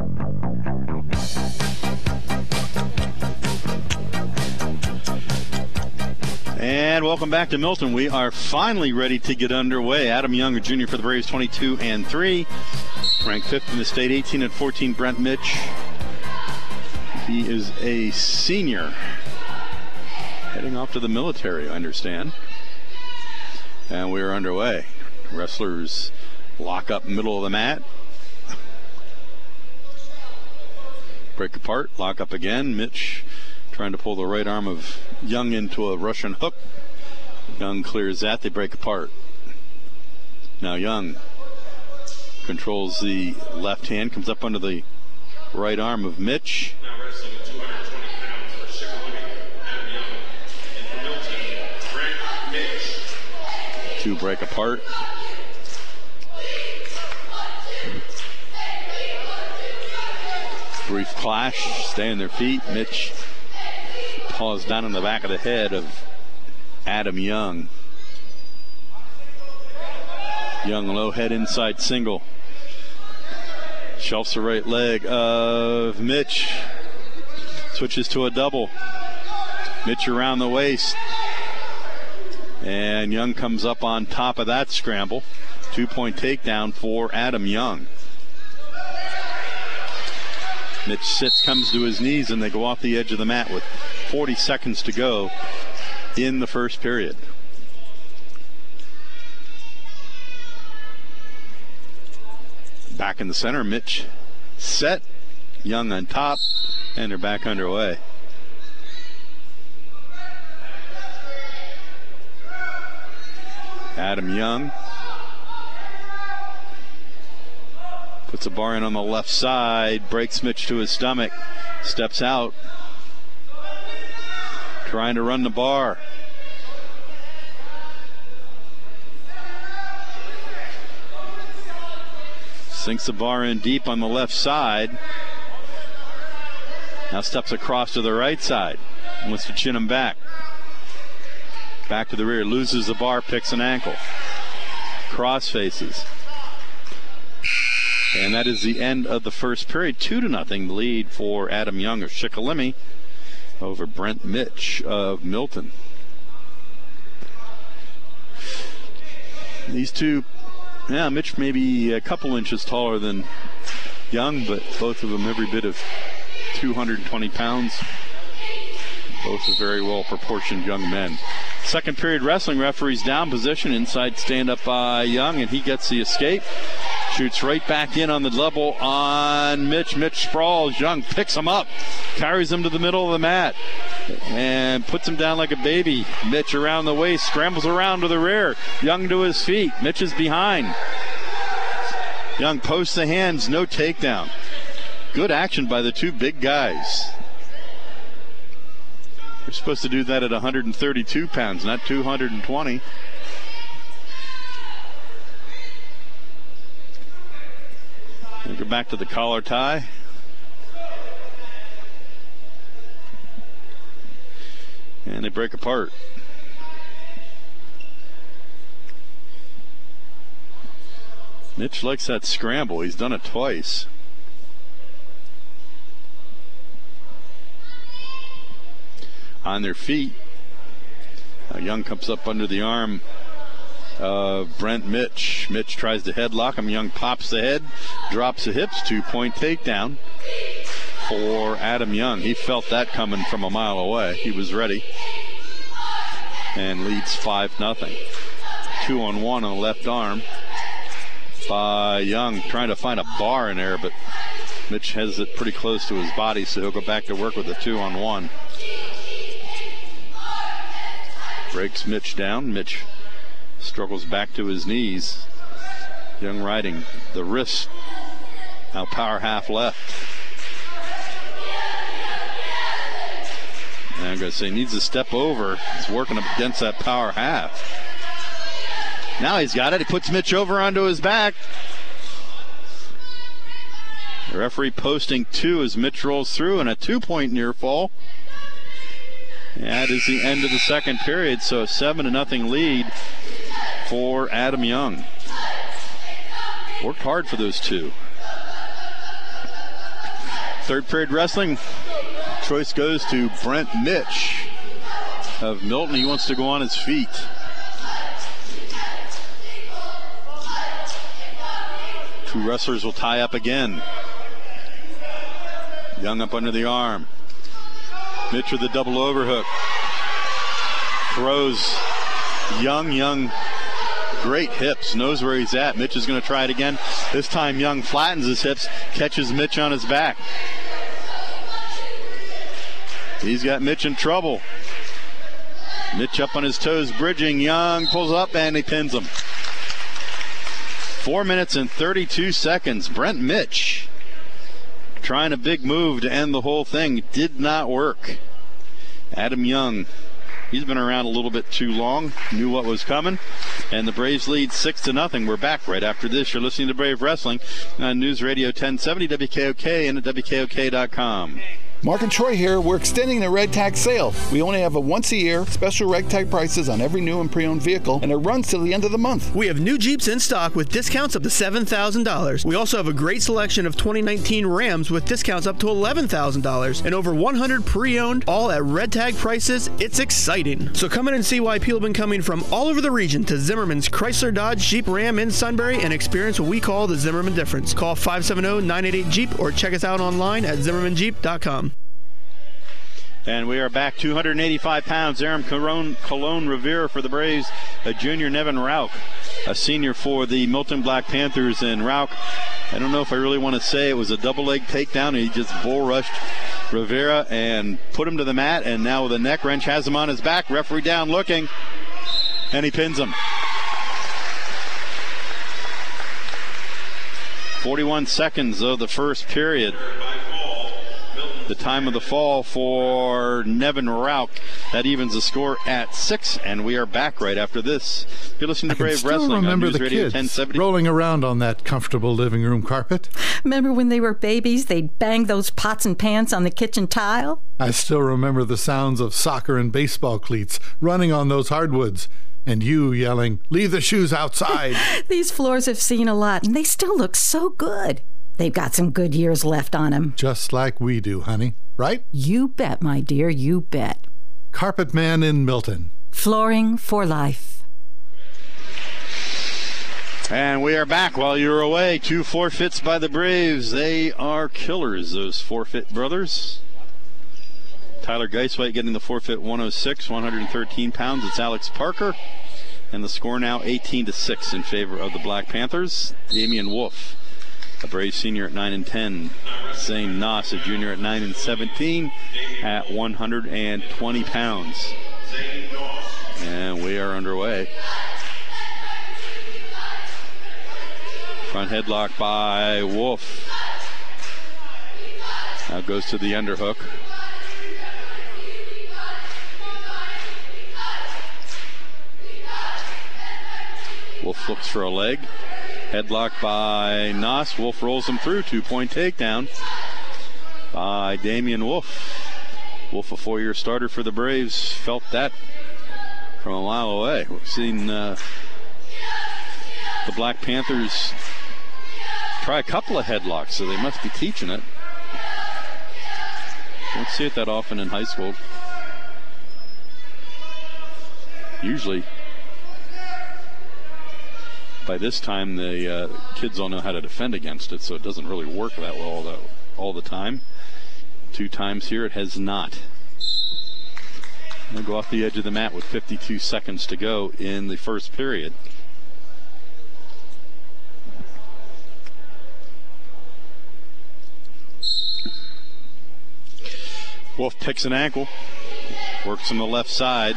And welcome back to Milton. We are finally ready to get underway. Adam Young, a junior for the Braves, 22-3. Ranked 5th in the state, 18-14. Brent Mitch. He is a senior. Heading off to the military, I understand. And we are underway. Wrestlers lock up middle of the mat. Break apart, lock up again. Mitch trying to pull the right arm of Young into a Russian hook. Young clears that. They break apart. Now Young controls the left hand, comes up under the right arm of Mitch. Now wrestling at 220 pounds for Chickamauga, Adam Young. And for Milton, Brent Mitch. Two break apart. Brief clash, stay on their feet. Mitch paws down on the back of the head of Adam Young. Young low head inside single. Shelves the right leg of Mitch. Switches to a double. Mitch around the waist. And Young comes up on top of that scramble. 2-point takedown for Adam Young. Mitch sits, comes to his knees, and they go off the edge of the mat with 40 seconds to go in the first period. Back in the center, Mitch set, Young on top, and they're back underway. Adam Young puts a bar in on the left side, breaks Mitch to his stomach, steps out, trying to run the bar. Sinks the bar in deep on the left side. Now steps across to the right side. Wants to chin him back. Back to the rear, loses the bar, picks an ankle. Cross faces. And that is the end of the first period. 2-0 lead for Adam Young of Shikellamy over Brent Mitch of Milton. These two, Mitch maybe a couple inches taller than Young, but both of them every bit of 220 pounds. Both are very well proportioned young men. Second period wrestling, referee's down position, inside stand up by Young, and he gets the escape. Shoots right back in on the level on Mitch. Mitch sprawls. Young picks him up, carries him to the middle of the mat, and puts him down like a baby. Mitch around the waist, scrambles around to the rear. Young to his feet. Mitch is behind. Young posts the hands, no takedown. Good action by the two big guys. You're supposed to do that at 132 pounds, not 220. We'll go back to the collar tie. And they break apart. Mitch likes that scramble. He's done it twice. On their feet. Young comes up under the arm of Brent Mitch. Mitch tries to headlock him. Young pops the head, drops the hips. 2-point takedown for Adam Young. He felt that coming from a mile away. He was ready. And leads 5-0. 2-on-1 on the left arm by Young, trying to find a bar in there, but Mitch has it pretty close to his body, so he'll go back to work with a 2-on-1. Breaks Mitch down. Mitch struggles back to his knees. Young riding the wrist. Now power half left. And I'm going to say needs to step over. He's working up against that power half. Now he's got it. He puts Mitch over onto his back. The referee posting 2 as Mitch rolls through, and a 2-point near fall. That is the end of the second period, so a 7-0 lead for Adam Young. Worked hard for those two. Third period wrestling, choice goes to Brent Mitch of Milton. He wants to go on his feet. Two wrestlers will tie up again. Young up under the arm. Mitch with the double overhook. Throws Young, great hips, knows where he's at. Mitch is going to try it again. This time Young flattens his hips, catches Mitch on his back. He's got Mitch in trouble. Mitch up on his toes, bridging. Young pulls up and he pins him. 4 minutes and 32 seconds. Brent Mitch trying a big move to end the whole thing. Did not work. Adam Young, he's been around a little bit too long, knew what was coming, and the Braves lead 6-0. We're back right after this. You're listening to Brave Wrestling on News Radio 1070 WKOK and at WKOK.com. Mark and Troy here. We're extending the Red Tag sale. We only have a once-a-year special Red Tag prices on every new and pre-owned vehicle, and it runs till the end of the month. We have new Jeeps in stock with discounts up to $7,000. We also have a great selection of 2019 Rams with discounts up to $11,000, and over 100 pre-owned, all at Red Tag prices. It's exciting. So come in and see why people have been coming from all over the region to Zimmerman's Chrysler Dodge Jeep Ram in Sunbury and experience what we call the Zimmerman difference. Call 570-988-JEEP or check us out online at ZimmermanJeep.com. And we are back. 285 pounds. Aram Colon Rivera for the Braves. A junior, Nevin Rauch, a senior for the Milton Black Panthers. And Rauch, I don't know if I really want to say it was a double leg takedown. He just bull rushed Rivera and put him to the mat. And now with a neck wrench, has him on his back. Referee down looking. And he pins him. 41 seconds of the first period. the time of the fall for Nevin Rauch. That evens the score at 6, and we are back right after this. You're listening to Brave Wrestling on remember News the Radio kids 1070. rolling around on that comfortable living room carpet. Remember when they were babies, they'd bang those pots and pans on the kitchen tile? I still remember the sounds of soccer and baseball cleats running on those hardwoods, and you yelling, "Leave the shoes outside." These floors have seen a lot, and they still look so good. They've got some good years left on them. Just like we do, honey. Right? You bet, my dear, you bet. Carpet Man in Milton. Flooring for life. And we are back. While you were away, 2 forfeits by the Braves. They are killers, those forfeit brothers. Tyler Geisweit getting the forfeit, 106, 113 pounds. It's Alex Parker. And the score now 18-6 in favor of the Black Panthers. Damian Wolf, a Brave senior at 9 and 10. Zane Noss, a junior at 9 and 17 at 120 pounds. And we are underway. Front headlock by Wolf. Now goes to the underhook. Wolf looks for a leg. Headlock by Noss. Wolf rolls him through. 2-point takedown by Damian Wolf. Wolf, a 4-year starter for the Braves, felt that from a mile away. We've seen the Black Panthers try a couple of headlocks, so they must be teaching it. Don't see it that often in high school. Usually, by this time, the kids all know how to defend against it, so it doesn't really work that well all the time. 2 times here, it has not. We'll go off the edge of the mat with 52 seconds to go in the first period. Wolf picks an ankle, works on the left side,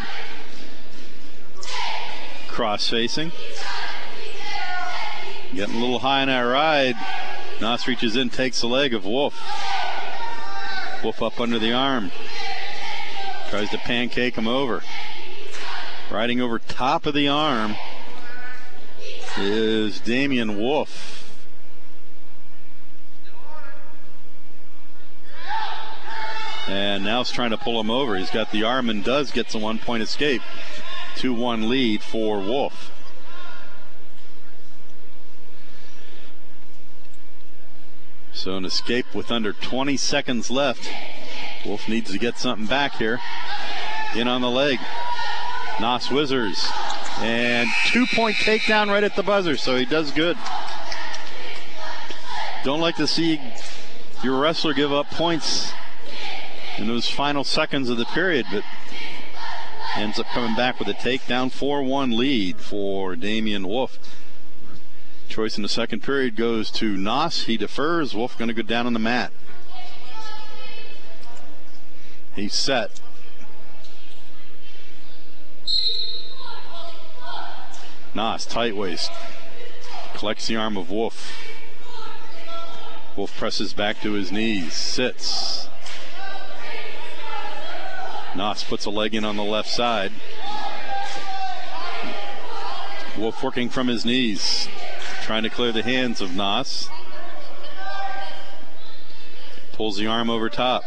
cross facing. Getting a little high on that ride. Noss reaches in, takes the leg of Wolf. Wolf up under the arm. Tries to pancake him over. Riding over top of the arm is Damian Wolf. And now he's trying to pull him over. He's got the arm and does get some 1-point escape. 2-1 lead for Wolf. So an escape with under 20 seconds left. Wolf needs to get something back here. In on the leg. Noss whizzers. And 2-point takedown right at the buzzer, so he does good. Don't like to see your wrestler give up points in those final seconds of the period, but ends up coming back with a takedown. 4-1 lead for Damian Wolf. Choice in the second period goes to Noss. He defers. Wolf going to go down on the mat. He's set. Noss, tight waist. Collects the arm of Wolf. Wolf presses back to his knees. Sits. Noss puts a leg in on the left side. Wolf working from his knees. Trying to clear the hands of Noss. Pulls the arm over top.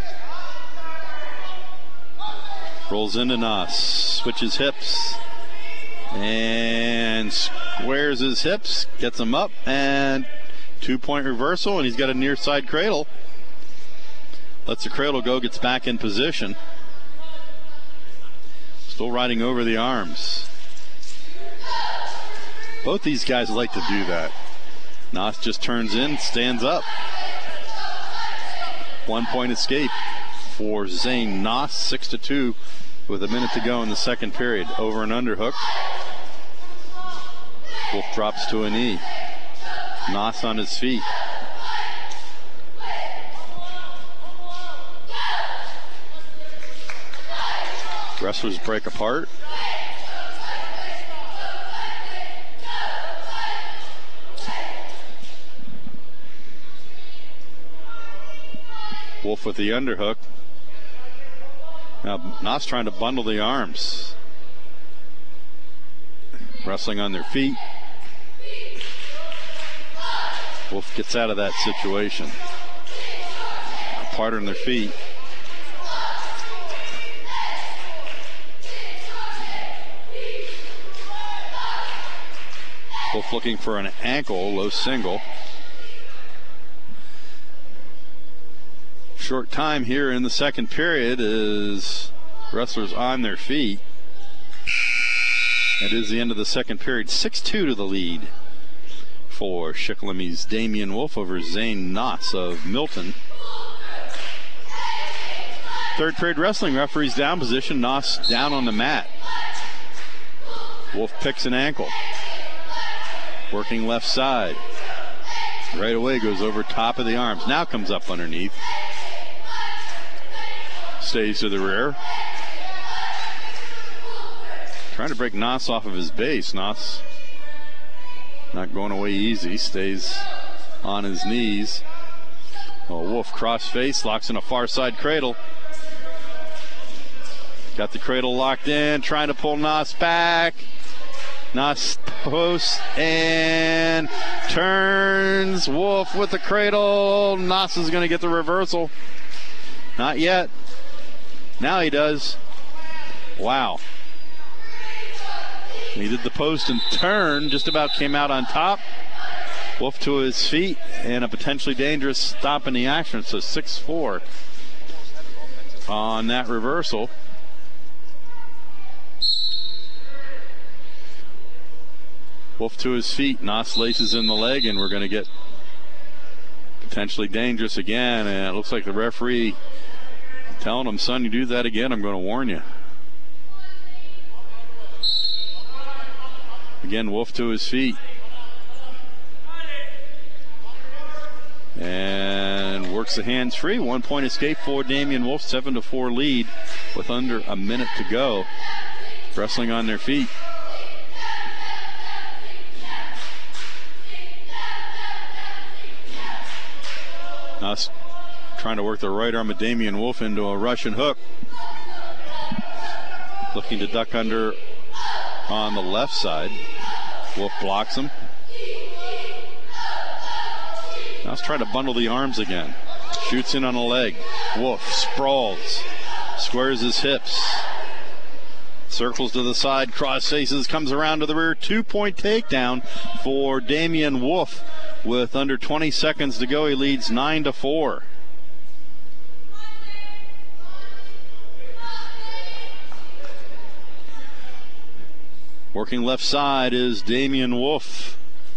Rolls into Noss. Switches hips. And squares his hips. Gets him up. And 2-point reversal. And he's got a near side cradle. Lets the cradle go. Gets back in position. Still riding over the arms. Both these guys like to do that. Noss just turns in, stands up. 1-point escape for Zane Noss, 6-2 with a minute to go in the second period. Over and underhook. Wolf drops to a knee. Noss on his feet. Wrestlers break apart. Wolf with the underhook. Now Noss trying to bundle the arms. Wrestling on their feet. Wolf gets out of that situation. Apart on their feet. Wolf looking for an ankle, low single. Short time here in the second period as wrestlers on their feet. It is the end of the second period. 6-2 to the lead for Shikellam's Damian Wolf over Zane Noss of Milton. Third period wrestling, referee's down position. Noss down on the mat. Wolf picks an ankle. Working left side. Right away goes over top of the arms. Now comes up underneath. Stays to the rear. Trying to break Noss off of his base. Noss not going away easy. Stays on his knees. Oh, Wolf cross face. Locks in a far side cradle. Got the cradle locked in. Trying to pull Noss back. Noss posts and turns. Wolf with the cradle. Noss is going to get the reversal. Not yet. Now he does. Wow. He did the post and turn. Just about came out on top. Wolf to his feet and a potentially dangerous stop in the action. So 6-4 on that reversal. Wolf to his feet. Noss laces in the leg, and we're going to get potentially dangerous again. And it looks like the referee telling him, son, you do that again, I'm going to warn you. Again, Wolf to his feet. And works the hands free. 1 point escape for Damian Wolf. 7-4 lead with under a minute to go. Wrestling on their feet. Noss trying to work the right arm of Damian Wolf into a Russian hook. Looking to duck under on the left side. Wolf blocks him. Noss trying to bundle the arms again. Shoots in on a leg. Wolf sprawls. Squares his hips. Circles to the side. Cross faces. Comes around to the rear. 2 point takedown for Damian Wolf. With under 20 seconds to go, he leads 9-4. Working left side is Damian Wolf.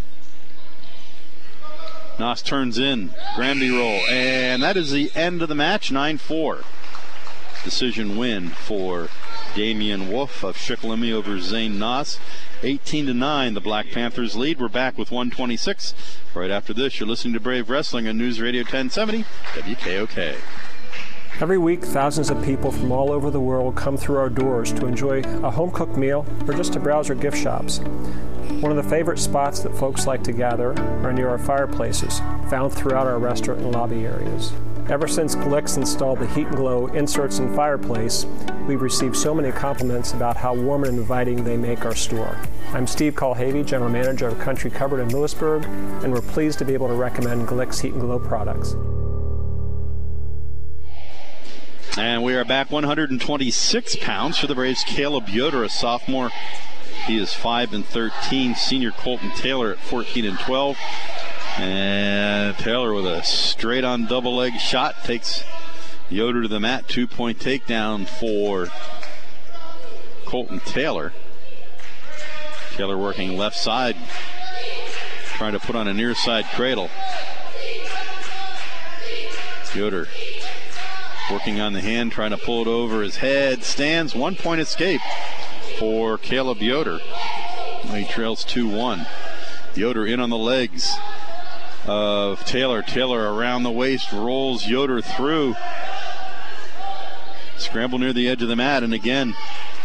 Noss turns in. Granby roll. And that is the end of the match. 9-4. Decision win for Damian Wolf of Shikellamy over Zane Noss. 18-9, the Black Panthers lead. We're back with 126. Right after this, you're listening to Brave Wrestling on News Radio 1070, WKOK. Every week, thousands of people from all over the world come through our doors to enjoy a home-cooked meal or just to browse our gift shops. One of the favorite spots that folks like to gather are near our fireplaces, found throughout our restaurant and lobby areas. Ever since Glick's installed the Heat and Glow inserts in fireplace, we've received so many compliments about how warm and inviting they make our store. I'm Steve Colhavy, General Manager of Country Cupboard in Lewisburg, and we're pleased to be able to recommend Glick's Heat and Glow products. And we are back. 126 pounds for the Braves. Caleb Yoder, a sophomore. He is 5-13. Senior Colton Taylor at 14-12. And Taylor with a straight-on double-leg shot takes Yoder to the mat. 2 point takedown for Colton Taylor. Taylor working left side, trying to put on a near side cradle. Yoder working on the hand, trying to pull it over his head. Stands. 1 point escape for Caleb Yoder. He trails 2-1. Yoder in on the legs of Taylor. Taylor around the waist, rolls Yoder through. Scramble near the edge of the mat, and again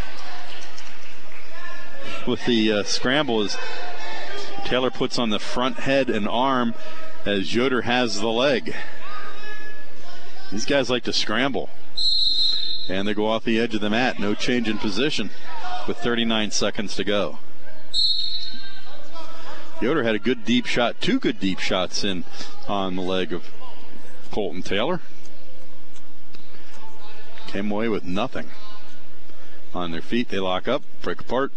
with the scramble as Taylor puts on the front head and arm as Yoder has the leg. These guys like to scramble. And they go off the edge of the mat. No change in position with 39 seconds to go. Yoder had a good deep shot, 2 good deep shots in on the leg of Colton Taylor. Came away with nothing. On their feet, they lock up, break apart.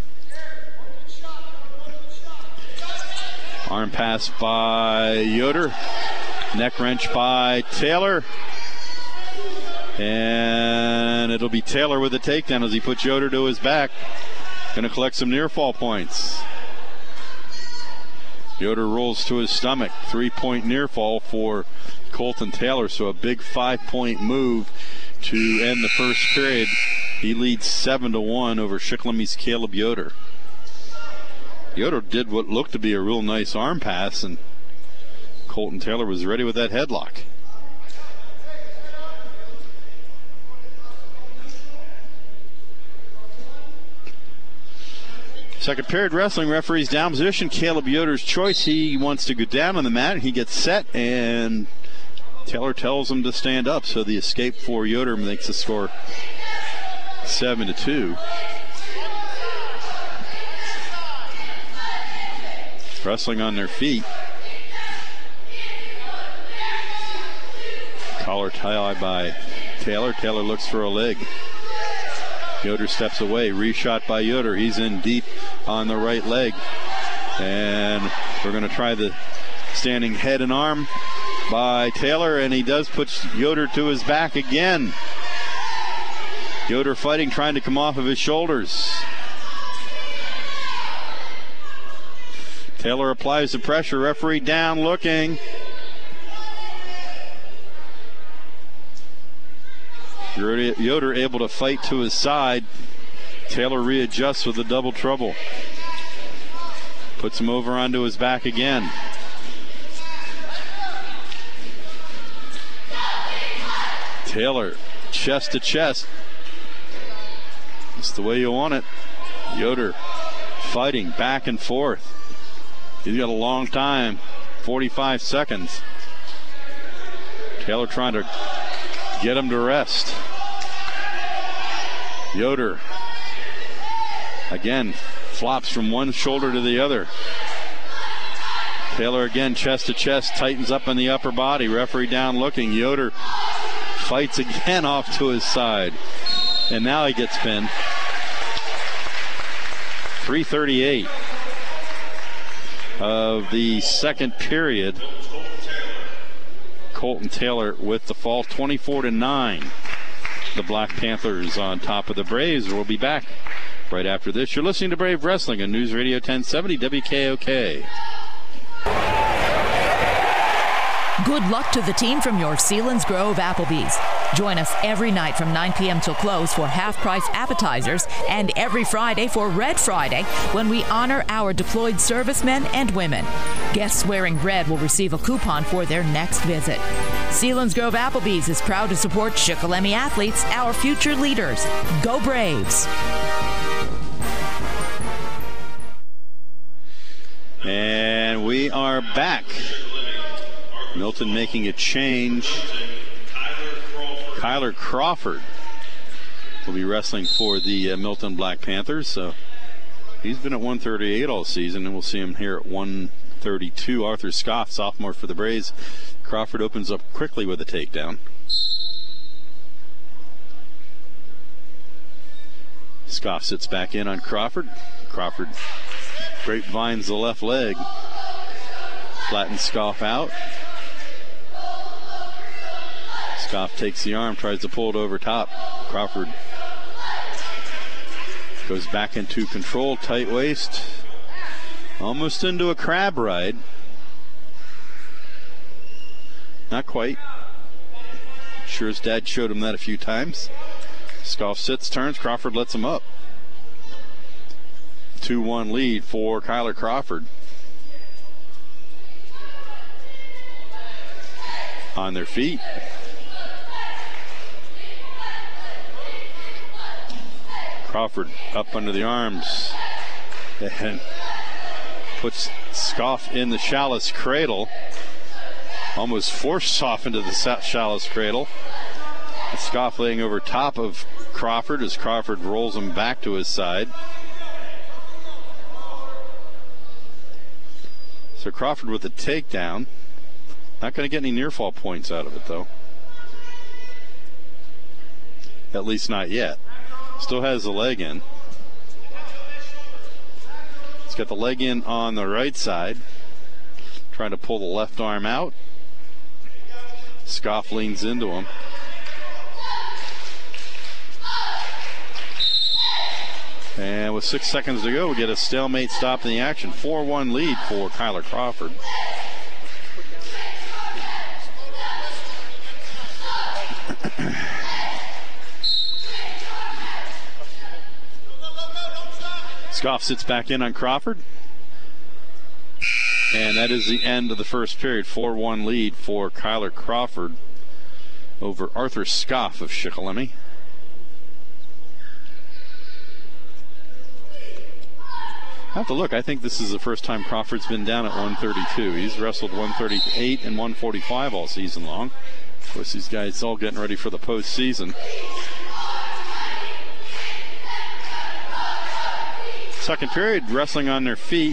Arm pass by Yoder. Neck wrench by Taylor. And it'll be Taylor with the takedown as he puts Yoder to his back. Going to collect some near fall points. Yoder rolls to his stomach. 3-point near fall for Colton Taylor. So a big 5-point move to end the first period. He leads 7-1 over Shikellamy Caleb Yoder. Yoder did what looked to be a real nice arm pass, and Colton Taylor was ready with that headlock. Second period wrestling, referee's down position. Caleb Yoder's choice. He wants to go down on the mat. He gets set, and Taylor tells him to stand up. So the escape for Yoder makes the score 7-2. Wrestling on their feet. Collar tie by Taylor. Taylor looks for a leg. Yoder steps away. Reshot by Yoder. He's in deep on the right leg. And we're going to try the standing head and arm by Taylor, and he does put Yoder to his back again. Yoder fighting, trying to come off of his shoulders. Taylor applies the pressure. Referee down, looking. Yoder able to fight to his side. Taylor readjusts with a double trouble. Puts him over onto his back again. Taylor, chest to chest. It's the way you want it. Yoder fighting back and forth. He's got a long time, 45 seconds. Taylor trying to get him to rest. Yoder again flops from one shoulder to the other. Taylor again chest to chest, tightens up in the upper body. Referee down looking. Yoder fights again off to his side. And now he gets pinned. 3:38 of the second period. Colton Taylor with the fall, 24-9. The Black Panthers on top of the Braves. We'll be back right after this. You're listening to Brave Wrestling on News Radio 1070 WKOK. Good luck to the team from your Selinsgrove Applebee's. Join us every night from 9 p.m. till close for half-price appetizers and every Friday for Red Friday when we honor our deployed servicemen and women. Guests wearing red will receive a coupon for their next visit. Selinsgrove Applebee's is proud to support Shikellamy athletes, our future leaders. Go Braves! And we are back. Milton making a change. Kyler Crawford will be wrestling for the Milton Black Panthers. So he's been at 138 all season, and we'll see him here at 132. Arthur Scoff, sophomore for the Braves. Crawford opens up quickly with a takedown. Scoff sits back in on Crawford. Crawford grapevines the left leg. Flattens Scoff out. Scoff takes the arm, tries to pull it over top. Crawford goes back into control, tight waist. Almost into a crab ride. Not quite. Sure his dad showed him that a few times. Scoff sits, turns, Crawford lets him up. 2-1 lead for Kyler Crawford. On their feet. Crawford up under the arms and puts Scoff in the Chalice cradle. Almost forced off into the Chalice cradle. Scoff laying over top of Crawford as Crawford rolls him back to his side. So Crawford with a takedown. Not going to get any near fall points out of it, though. At least not yet. Still has the leg in. He's got the leg in on the right side. Trying to pull the left arm out. Scoff leans into him. And with 6 seconds to go, we get a stalemate stop in the action. 4-1 lead for Kyler Crawford. Scoff sits back in on Crawford. And that is the end of the first period. 4-1 lead for Kyler Crawford over Arthur Scoff of Shikellamy. I have to look. I think this is the first time Crawford's been down at 132. He's wrestled 138 and 145 all season long. Of course, these guys all getting ready for the postseason. Second period, wrestling on their feet.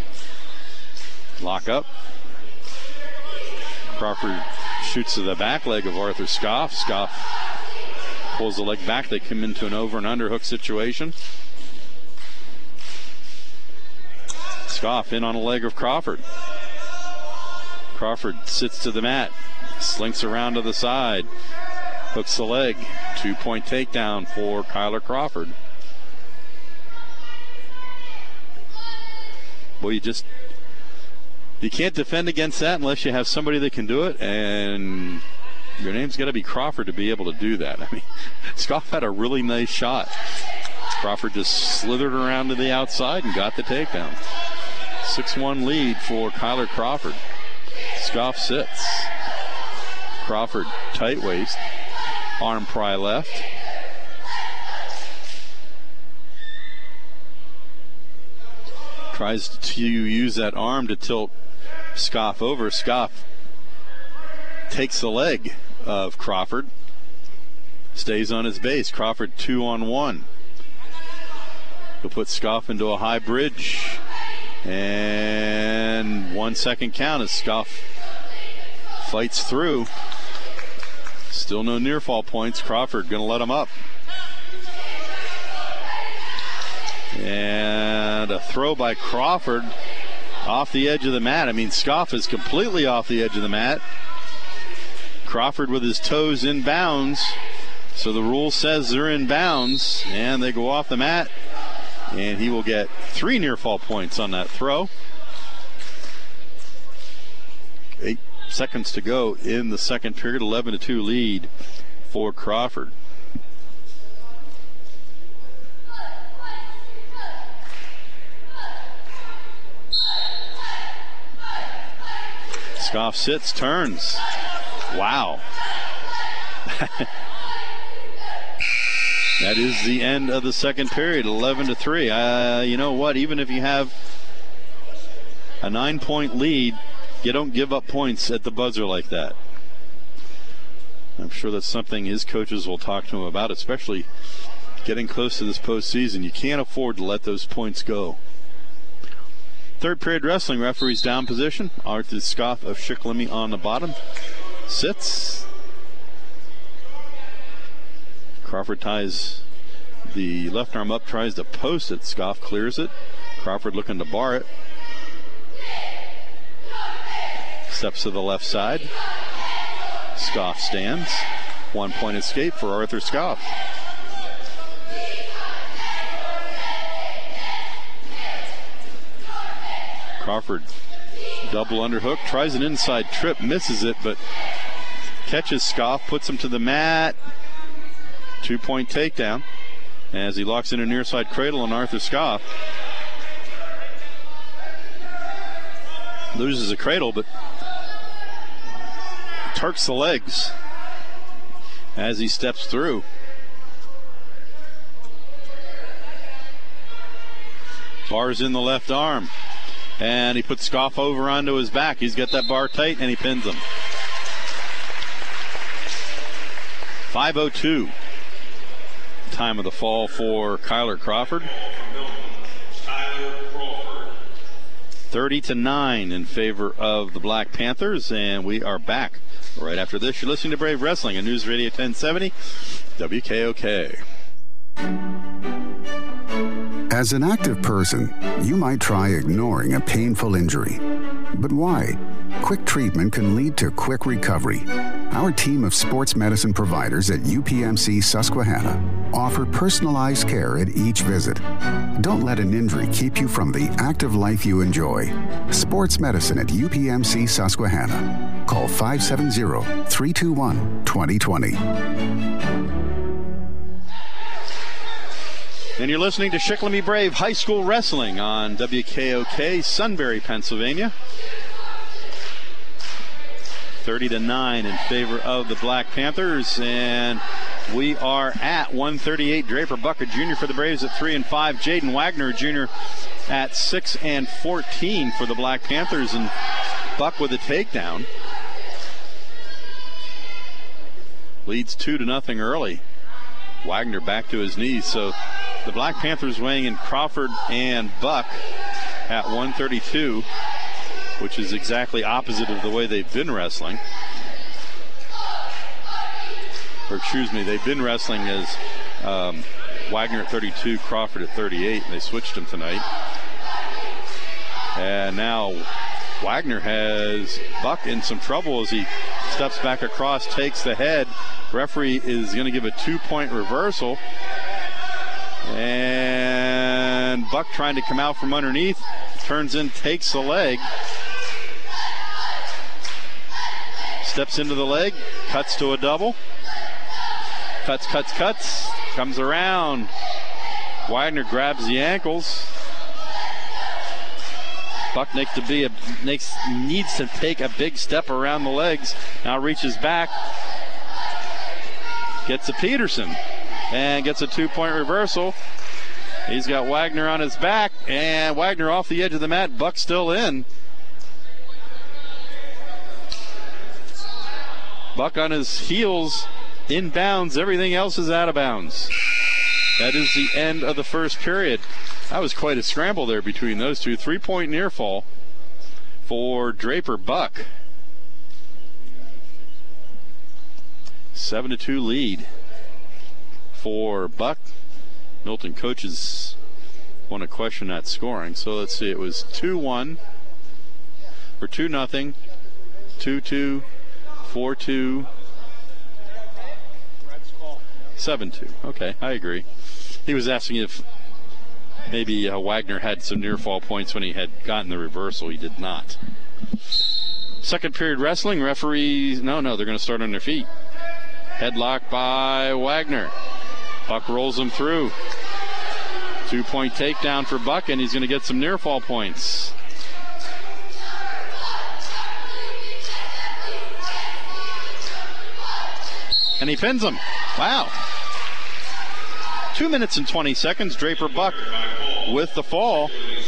Lock up. Crawford shoots to the back leg of Arthur Scoff. Scoff pulls the leg back. They come into an over and underhook situation. Scoff in on a leg of Crawford. Crawford sits to the mat, slinks around to the side, hooks the leg. 2-point takedown for Kyler Crawford. Well, you can't defend against that unless you have somebody that can do it, and your name's got to be Crawford to be able to do that. I mean, Scoff had a really nice shot. Crawford just slithered around to the outside and got the takedown. 6-1 lead for Kyler Crawford. Scoff sits. Crawford tight waist. Arm pry left. Tries to use that arm to tilt Scoff over. Scoff takes the leg of Crawford. Stays on his base. Crawford 2-on-1. He'll put Scoff into a high bridge. And 1 second count as Scoff fights through. Still no near fall points. Crawford going to let him up. And a throw by Crawford off the edge of the mat. I mean, Scoff is completely off the edge of the mat. Crawford with his toes in bounds. So the rule says they're in bounds. And they go off the mat. And he will get 3 near fall points on that throw. 8 seconds to go in the second period. 11-2 lead for Crawford. Scoff sits, turns. Wow. That is the end of the second period, 11-3. You know what? Even if you have a 9-point lead, you don't give up points at the buzzer like that. I'm sure that's something his coaches will talk to him about, especially getting close to this postseason. You can't afford to let those points go. Third period wrestling, referee's down position. Arthur Scoff of Shikellamy on the bottom. Sits. Crawford ties the left arm up, tries to post it. Scoff clears it. Crawford looking to bar it. Steps to the left side. Scoff stands. 1-point escape for Arthur Scoff. Crawford double underhook, tries an inside trip, misses it, but catches Scoff, puts him to the mat. 2-point takedown as he locks in a near side cradle on Arthur Scoff. Loses the cradle, but turks the legs as he steps through. Bars in the left arm. And he puts Scoff over onto his back. He's got that bar tight, and he pins him. 5:02. Time of the fall for Kyler Crawford. 30-9 in favor of the Black Panthers, and we are back right after this. You're listening to Brave Wrestling on News Radio 1070 WKOK. As an active person, you might try ignoring a painful injury. But why? Quick treatment can lead to quick recovery. Our team of sports medicine providers at UPMC Susquehanna offer personalized care at each visit. Don't let an injury keep you from the active life you enjoy. Sports medicine at UPMC Susquehanna. Call 570-321-2020. And you're listening to Shikellamy Brave High School Wrestling on WKOK, Sunbury, Pennsylvania. 30-9 in favor of the Black Panthers, and we are at 138. Draper Buck, a junior for the Braves at 3-5. Jaden Wagner, junior at 6-14 for the Black Panthers, and Buck with a takedown. Leads 2-0 early. Wagner back to his knees, so the Black Panthers weighing in Crawford and Buck at 132. Which is exactly opposite of the way they've been wrestling. Or excuse me, they've been wrestling as Wagner at 32, Crawford at 38, and they switched them tonight. And now Wagner has Buck in some trouble as he steps back across, takes the head. Referee is going to give a 2-point reversal. And Buck trying to come out from underneath, turns in, takes the leg. Steps into the leg, cuts to a double. Cuts, comes around. Wagner grabs the ankles. Buck needs to take a big step around the legs. Now reaches back. Gets a Peterson. And gets a 2-point reversal. He's got Wagner on his back. And Wagner off the edge of the mat. Buck still in. Buck on his heels, in bounds. Everything else is out of bounds. That is the end of the first period. That was quite a scramble there between those two. 3-point near fall for Draper Buck. 7-2 lead for Buck. Milton coaches want to question that scoring. So let's see, it was 2-1 or 2-0, 2-2. 4-2, 7-2. Okay, I agree. He was asking if maybe Wagner had some near fall points when he had gotten the reversal. He did not. Second period wrestling. Referees, no, they're going to start on their feet. Headlock by Wagner. Buck rolls him through. 2-point takedown for Buck, and he's going to get some near fall points. And he pins him. Wow. 2 minutes and 20 seconds. Draper Buck with the fall.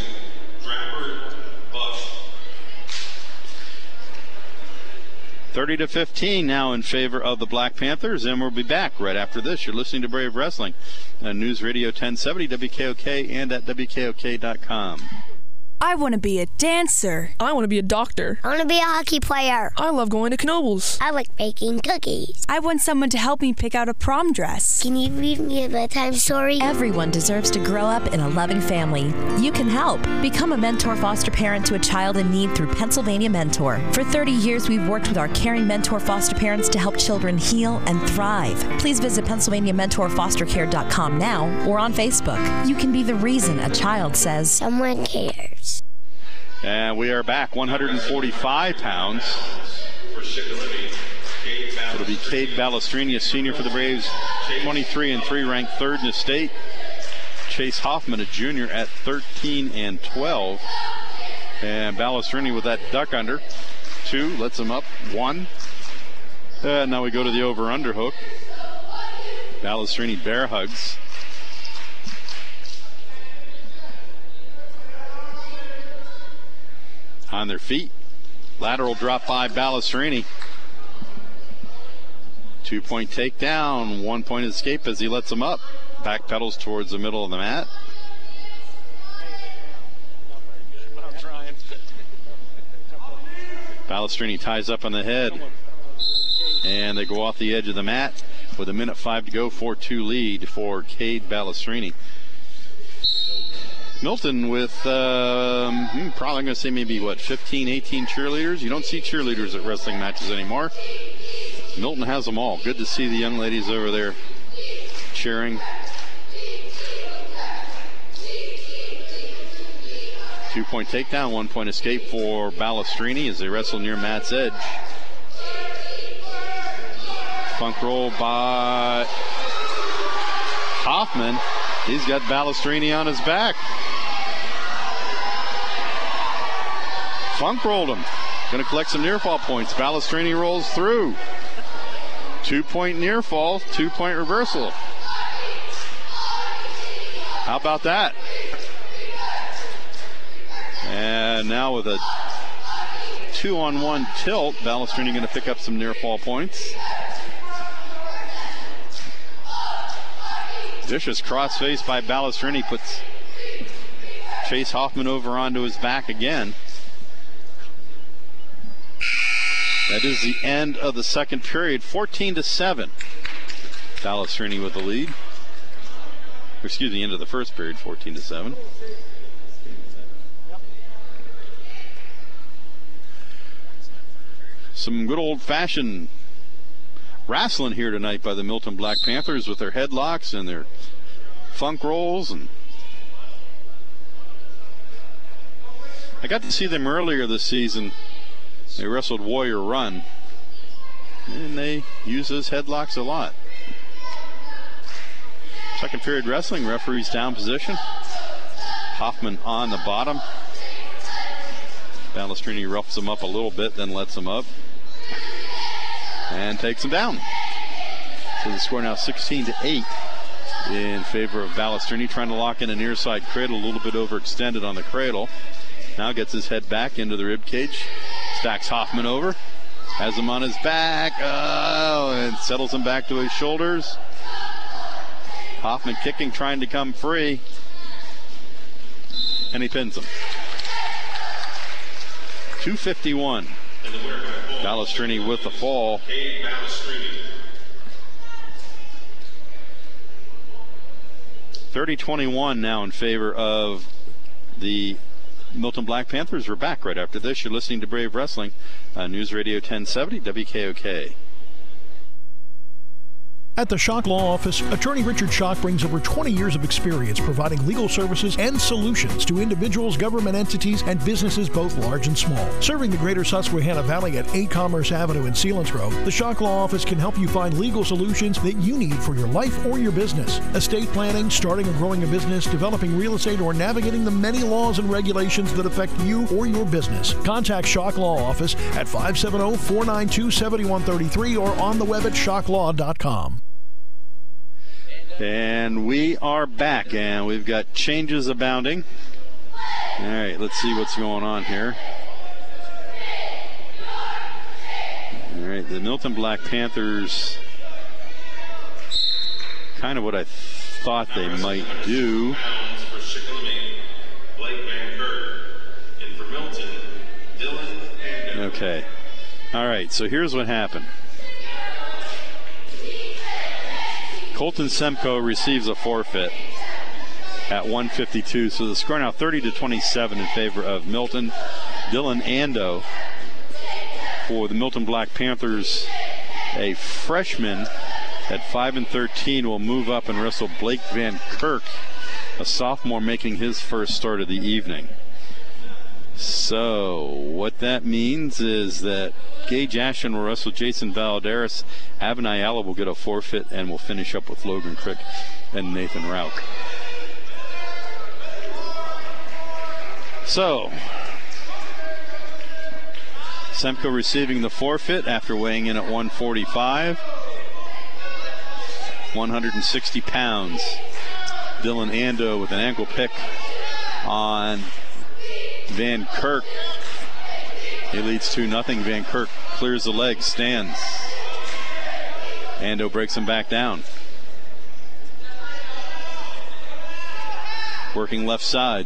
30-15 now in favor of the Black Panthers, and we'll be back right after this. You're listening to Brave Wrestling on News Radio 1070 WKOK and at WKOK.com. I want to be a dancer. I want to be a doctor. I want to be a hockey player. I love going to Knoebels. I like baking cookies. I want someone to help me pick out a prom dress. Can you read me a bedtime story? Everyone deserves to grow up in a loving family. You can help. Become a Mentor foster parent to a child in need through Pennsylvania Mentor. For 30 years, we've worked with our caring Mentor foster parents to help children heal and thrive. Please visit PennsylvaniaMentorFosterCare.com now or on Facebook. You can be the reason a child says, someone cares. And we are back, 145 pounds. It'll be Cade Balestrini, a senior for the Braves, 23-3, ranked third in the state. Chase Hoffman, a junior, at 13-12. And Balestrini with that duck under. 2, lets him up. 1. And now we go to the over-under hook. Balestrini bear hugs. on their feet. Lateral drop by Balestrini. 2-point takedown, 1-point escape as he lets him up. Back pedals towards the middle of the mat. Balestrini ties up on the head. And they go off the edge of the mat with 1:05 to go, 4-2 lead for Cade Balestrini. Milton with probably going to say maybe, 15, 18 cheerleaders. You don't see cheerleaders at wrestling matches anymore. Milton has them all. Good to see the young ladies over there cheering. 2-point takedown, 1-point escape for Balestrini as they wrestle near mat's edge. Funk roll by Hoffman. He's got Balestrini on his back. Funk rolled him. Going to collect some near fall points. Balestrini rolls through. 2-point near fall, 2-point reversal. How about that? And now with a 2-on-1 tilt, Balestrini going to pick up some near fall points. Vicious crossface by Balestrini puts Chase Hoffman over onto his back again. That is the end of the second period, 14-7. Balestrini with the lead. Excuse me, end of the first period, 14-7. Some good old-fashioned wrestling here tonight by the Milton Black Panthers with their headlocks and their funk rolls. And I got to see them earlier this season. They wrestled Warrior Run, and they use those headlocks a lot. Second period wrestling, referee's down position. Hoffman on the bottom. Balestrini roughs him up a little bit, then lets him up and takes him down. So the score now 16-8 in favor of Balestrini, trying to lock in a near side cradle, a little bit overextended on the cradle. Now gets his head back into the rib cage. Stacks Hoffman over, has him on his back, and settles him back to his shoulders. Hoffman kicking, trying to come free, and he pins him. 2:51. Balestrini with the fall. 30-21 now in favor of the Milton Black Panthers. We're back right after this. You're listening to Brave Wrestling on News Radio 1070 WKOK. At the Schock Law Office, Attorney Richard Schock brings over 20 years of experience providing legal services and solutions to individuals, government entities, and businesses both large and small. Serving the greater Susquehanna Valley at 8 Commerce Avenue in Selinsgrove, the Schock Law Office can help you find legal solutions that you need for your life or your business. Estate planning, starting or growing a business, developing real estate, or navigating the many laws and regulations that affect you or your business. Contact Schock Law Office at 570-492-7133 or on the web at schocklaw.com. And we are back, and we've got changes abounding. All right, let's see what's going on here. All right, the Milton Black Panthers, kind of what I thought they might do. Okay. All right, so here's what happened. Colton Semko receives a forfeit at 1:52, so the score now 30-27 in favor of Milton. Dylan Ando for the Milton Black Panthers, a freshman at 5-13, will move up and wrestle Blake Van Kirk, a sophomore making his first start of the evening. So what that means is that Gage Ashton will wrestle Jason Valadares. Avon Ayala will get a forfeit, and will finish up with Logan Crick and Nathan Rauch. So Semko receiving the forfeit after weighing in at 145. 160 pounds. Dylan Ando with an ankle pick on Van Kirk. He leads 2-0. Van Kirk clears the leg, stands. Ando breaks him back down. Working left side.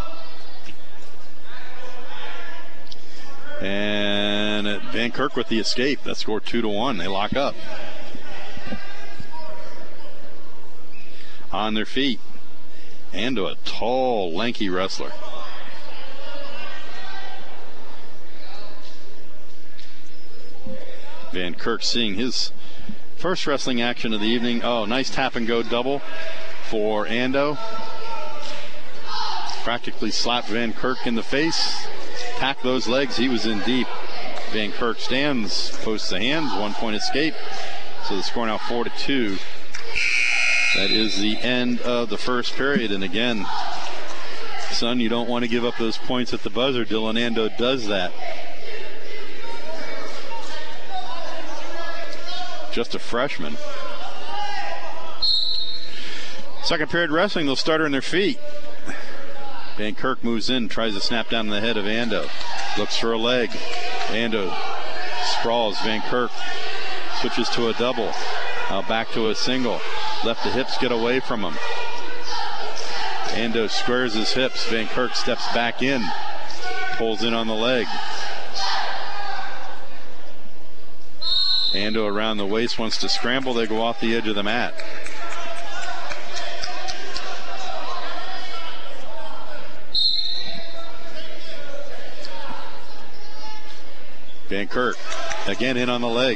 And Van Kirk with the escape. That scored 2-1. They lock up. On their feet. Ando, a tall, lanky wrestler. Van Kirk seeing his first wrestling action of the evening. Oh, nice tap and go double for Ando. Practically slapped Van Kirk in the face. Tacked those legs. He was in deep. Van Kirk stands, posts the hands, 1-point escape. So the score now 4-2. That is the end of the first period. And again, son, you don't want to give up those points at the buzzer. Dylan Ando does that. Just a freshman. Second period wrestling, they'll start her on their feet. Van Kirk moves in, tries to snap down the head of Ando. Looks for a leg. Ando sprawls. Van Kirk switches to a double. Now back to a single. Let the hips get away from him. Ando squares his hips. Van Kirk steps back in. Pulls in on the leg. Ando around the waist wants to scramble. They go off the edge of the mat. Van Kirk again in on the leg.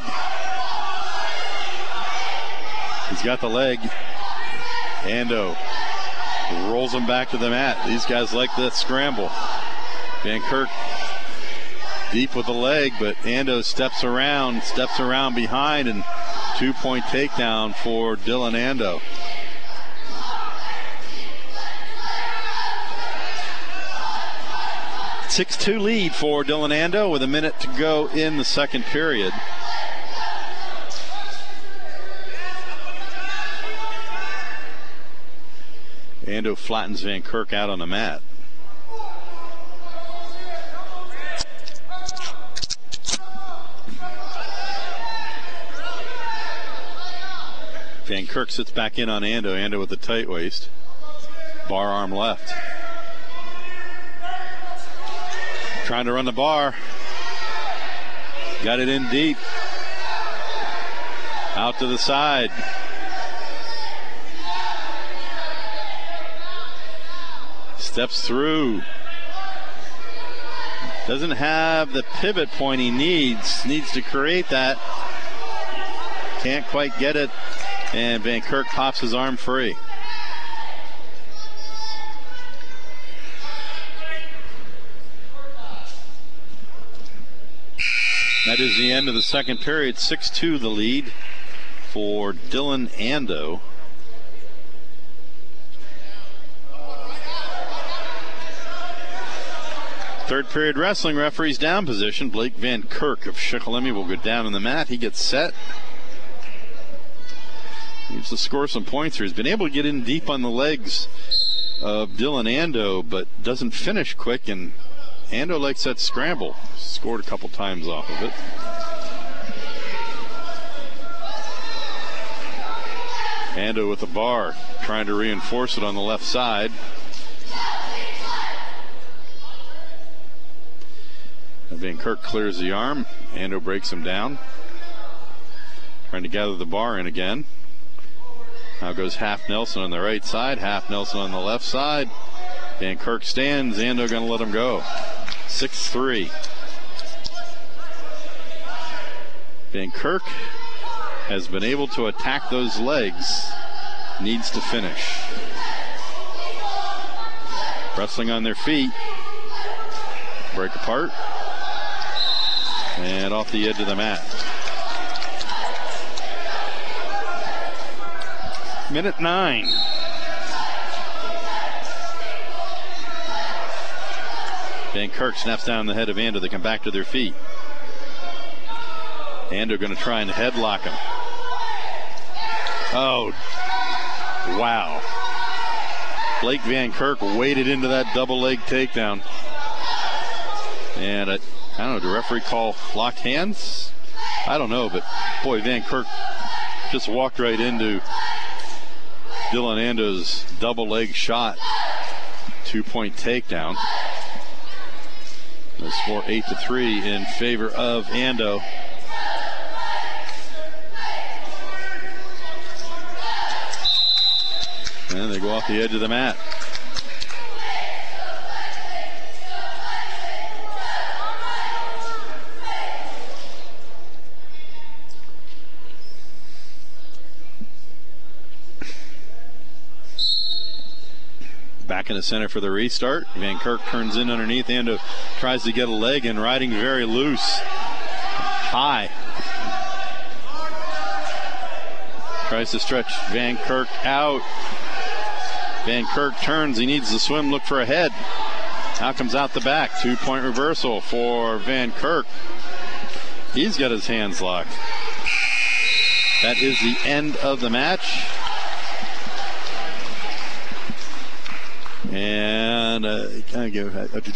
He's got the leg. Ando rolls him back to the mat. These guys like that scramble. Van Kirk deep with the leg, but Ando steps around behind, and 2-point takedown for Dylan Ando. .62 lead for Dylan Ando with a minute to go in the second period. Ando flattens Van Kirk out on the mat. Van Kirk sits back in on Ando. Ando with the tight waist. Bar arm left. Trying to run the bar. Got it in deep. Out to the side. Steps through. Doesn't have the pivot point he needs. Needs to create that. Can't quite get it. And Van Kirk pops his arm free. That is the end of the second period. 6-2 the lead for Dylan Ando. Third period wrestling, referee's down position. Blake Van Kirk of Shikellamy will go down on the mat. He gets set. Needs to score some points here. He's been able to get in deep on the legs of Dylan Ando, but doesn't finish quick, and Ando likes that scramble. Scored a couple times off of it. Ando with the bar, trying to reinforce it on the left side. Van Kirk clears the arm. Ando breaks him down. Trying to gather the bar in again. Now goes half Nelson on the right side, half Nelson on the left side. Van Kirk stands. Ando going to let him go. 6-3. Van Kirk has been able to attack those legs. Needs to finish. Wrestling on their feet. Break apart. And off the edge of the mat. Minute 9. Van Kirk snaps down the head of Ando. They come back to their feet. Ando going to try and headlock him. Oh, wow. Blake Van Kirk waded into that double leg takedown. And I don't know, did the referee call locked hands? I don't know, but boy, Van Kirk just walked right into Dylan Ando's double leg shot. 2-point takedown. The score 8-3 in favor of Ando. And they go off the edge of the mat. Back in the center for the restart. Van Kirk turns in underneath. Ando tries to get a leg and riding very loose. High. Tries to stretch Van Kirk out. Van Kirk turns. He needs to swim, look for a head. Out comes out the back. 2-point reversal for Van Kirk. He's got his hands locked. That is the end of the match. And gave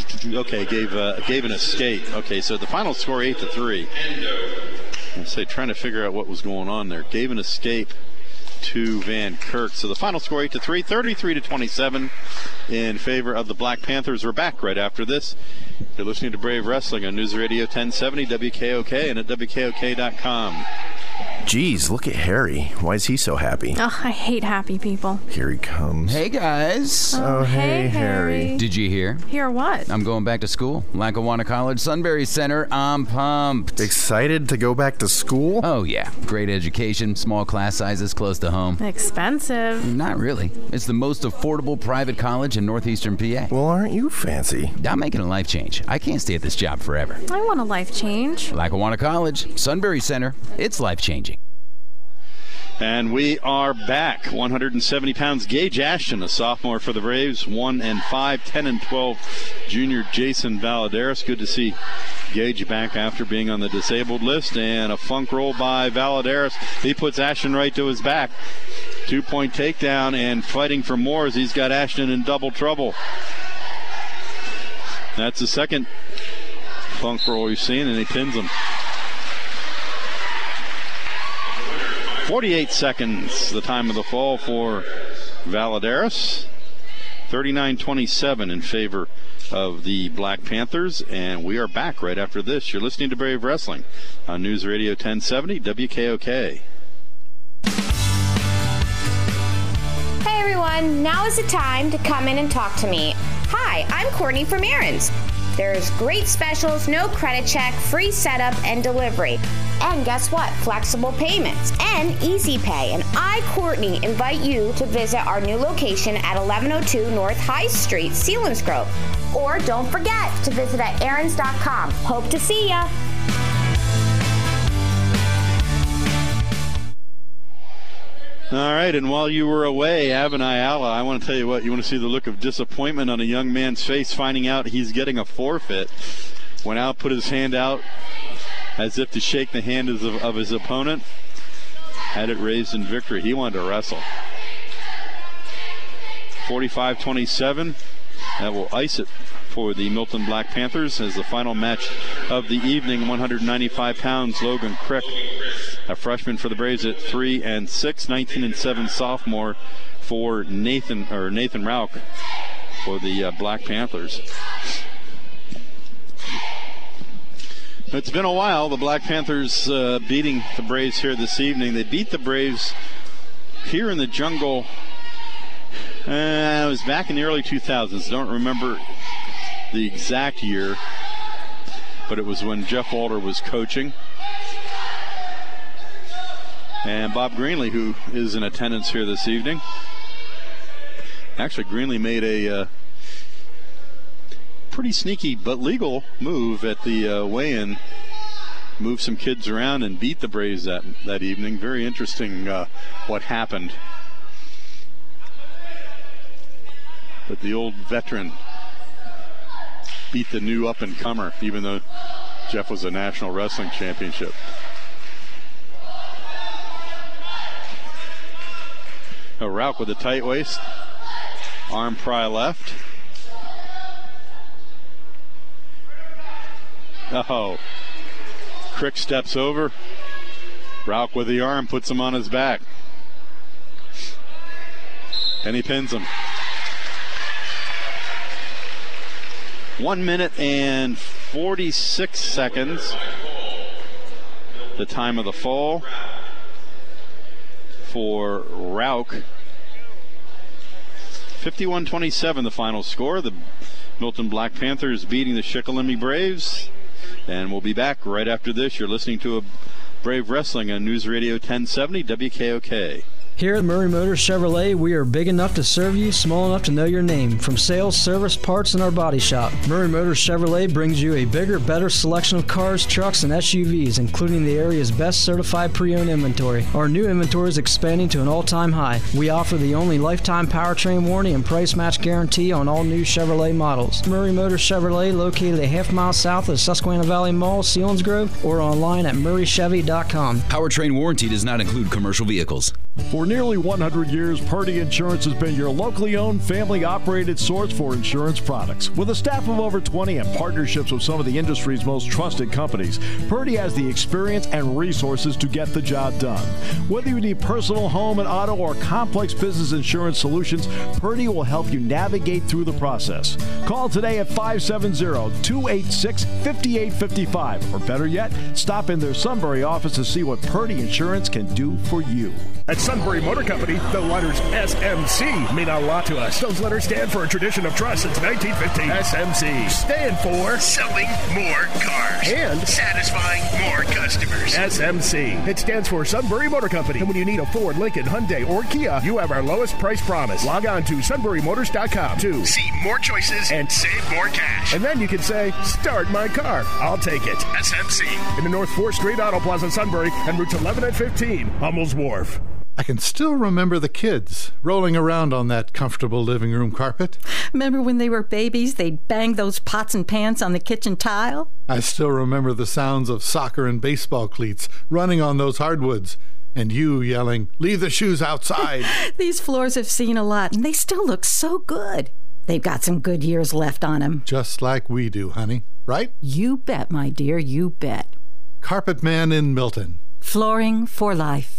an escape. Okay, so the final score 8-3. I say trying to figure out what was going on there. Gave an escape to Van Kirk. So the final score 8-3, 33-27 in favor of the Black Panthers. We're back right after this. You're listening to Brave Wrestling on News Radio 1070 WKOK and at WKOK.com. Geez, look at Harry. Why is he so happy? Oh, I hate happy people. Here he comes. Hey, guys. Oh, hey, Harry. Did you hear? Hear what? I'm going back to school. Lackawanna College, Sunbury Center. I'm pumped. Excited to go back to school? Oh, yeah. Great education, small class sizes, close to home. Expensive. Not really. It's the most affordable private college in northeastern PA. Well, aren't you fancy? I'm making a life change. I can't stay at this job forever. I want a life change. Lackawanna College, Sunbury Center. It's life-changing. And we are back. 170 pounds. Gage Ashton, a sophomore for the Braves. 1-5, 10-12. Junior Jason Valadares. Good to see Gage back after being on the disabled list. And a funk roll by Valadares. He puts Ashton right to his back. 2-point takedown and fighting for more as he's got Ashton in double trouble. That's the second funk roll we've seen, and he pins him. 48 seconds, the time of the fall for Valadares. 39-27 in favor of the Black Panthers. And we are back right after this. You're listening to Brave Wrestling on News Radio 1070 WKOK. Hey everyone, now is the time to come in and talk to me. Hi, I'm Courtney from Aaron's. There's great specials, no credit check, free setup and delivery. And guess what? Flexible payments and easy pay. And I, Courtney, invite you to visit our new location at 1102 North High Street, Selinsgrove. Or don't forget to visit at aarons.com. Hope to see ya. All right, and while you were away, Avon Ayala, I want to tell you what, you want to see the look of disappointment on a young man's face finding out he's getting a forfeit. Went out, put his hand out as if to shake the hand of his opponent. Had it raised in victory. He wanted to wrestle. 45-27. That will ice it for the Milton Black Panthers as the final match of the evening. 195 pounds, Logan Crick, a freshman for the Braves at 3-6, 19-7 sophomore for Nathan Rauch for the Black Panthers. It's been a while. The Black Panthers beating the Braves here this evening. They beat the Braves here in the Jungle. It was back in the early 2000s. Don't remember the exact year, but it was when Jeff Walter was coaching. And Bob Greenlee, who is in attendance here this evening. Actually, Greenlee made a pretty sneaky but legal move at the weigh-in. Moved some kids around and beat the Braves that evening. Very interesting what happened. But the old veteran beat the new up-and-comer, even though Jeff was a national wrestling championship. Rauch with a tight waist. Arm pry left. Oh. Crick steps over. Rauch with the arm, puts him on his back. And he pins him. 1 minute and 46 seconds. The time of the fall for Rauch. 51-27 the final score. The Milton Black Panthers beating the Shikellamy Braves. And we'll be back right after this. You're listening to a Brave Wrestling on News Radio 1070 WKOK. Here at Murray Motors Chevrolet, we are big enough to serve you, small enough to know your name. From sales, service, parts, and our body shop, Murray Motors Chevrolet brings you a bigger, better selection of cars, trucks, and SUVs, including the area's best certified pre-owned inventory. Our new inventory is expanding to an all-time high. We offer the only lifetime powertrain warranty and price match guarantee on all new Chevrolet models. Murray Motors Chevrolet, located a half-mile south of Susquehanna Valley Mall, Selinsgrove, or online at murraychevy.com. Powertrain warranty does not include commercial vehicles. For nearly 100 years, Purdy Insurance has been your locally owned, family-operated source for insurance products. With a staff of over 20 and partnerships with some of the industry's most trusted companies, Purdy has the experience and resources to get the job done. Whether you need personal, home, and auto, or complex business insurance solutions, Purdy will help you navigate through the process. Call today at 570-286-5855, or better yet, stop in their Sunbury office to see what Purdy Insurance can do for you. At Sunbury Motor Company, the letters SMC mean a lot to us. Those letters stand for a tradition of trust since 1915. SMC stand for selling more cars and satisfying more customers. SMC. It stands for Sunbury Motor Company. And when you need a Ford, Lincoln, Hyundai, or Kia, you have our lowest price promise. Log on to sunburymotors.com to see more choices and save more cash. And then you can say, start my car. I'll take it. SMC. In the North 4th Street Auto Plaza, Sunbury, and routes 11 and 15, Hummel's Wharf. I can still remember the kids rolling around on that comfortable living room carpet. Remember when they were babies, they'd bang those pots and pans on the kitchen tile? I still remember the sounds of soccer and baseball cleats running on those hardwoods, and you yelling, "Leave the shoes outside." These floors have seen a lot, and they still look so good. They've got some good years left on them. Just like we do, honey. Right? You bet, my dear, you bet. Carpet Man in Milton. Flooring for life.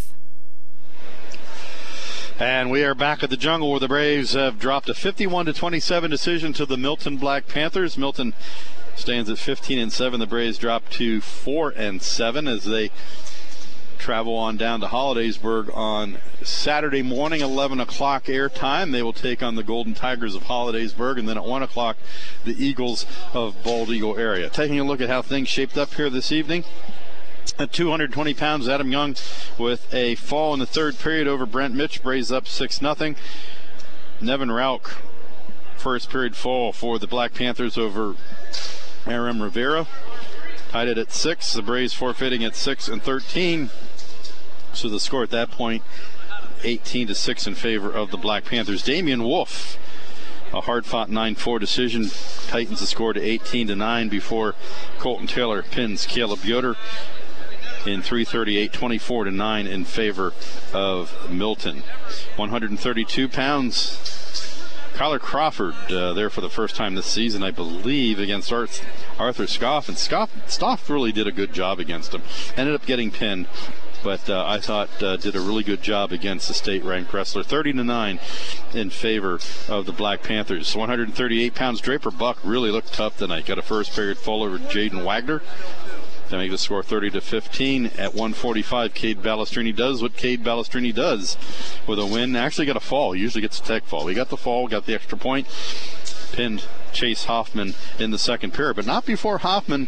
And we are back at the Jungle where the Braves have dropped a 51-27 decision to the Milton Black Panthers. Milton stands at 15-7. The Braves drop to 4-7 as they travel on down to Hollidaysburg on Saturday morning, 11 o'clock airtime. They will take on the Golden Tigers of Hollidaysburg, and then at 1 o'clock, the Eagles of Bald Eagle area. Taking a look at how things shaped up here this evening. At 220 pounds, Adam Young with a fall in the third period over Brent Mitch. Braves up 6-0. Nevin Rauch, first period fall for the Black Panthers over Aram Rivera. Tied it at 6. The Braves forfeiting at 6-13. So the score at that point, 18-6 in favor of the Black Panthers. Damian Wolf, a hard-fought 9-4 decision, tightens the score to 18-9 before Colton Taylor pins Caleb Yoder in 3:38, 24-9 in favor of Milton. 132 pounds. Kyler Crawford there for the first time this season, I believe, against Arthur Scoff. And Scoff really did a good job against him. Ended up getting pinned, but I thought did a really good job against the state-ranked wrestler. 30-9 in favor of the Black Panthers. 138 pounds. Draper Buck really looked tough tonight. Got a first period fall over Jaden Wagner to make the score 30-15. At 145, Cade Balestrini does what Cade Balestrini does with a win. Actually got a fall. He usually gets a tech fall. He got the fall, got the extra point, pinned Chase Hoffman in the second period, but not before Hoffman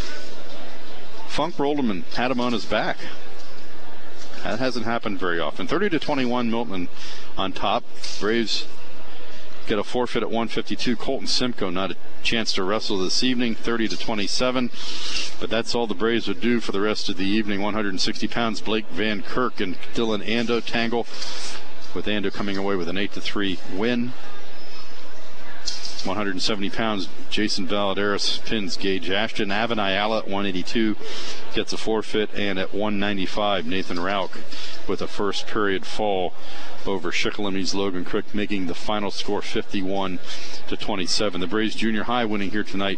funk rolled him and had him on his back. That hasn't happened very often. 30-21, Milton on top. Braves get a forfeit at 152. Colton Simcoe not a chance to wrestle this evening. 30-27, but that's all the Braves would do for the rest of the evening. 160 pounds. Blake Van Kirk and Dylan Ando tangle, with Ando coming away with an 8-3 win. 170 pounds, Jason Valadares pins Gage Ashton. Avon Ayala at 182 gets a forfeit, and at 195, Nathan Rauch with a first period fall over Shikellami's Logan Crick, making the final score 51-27. The Braves Junior High winning here tonight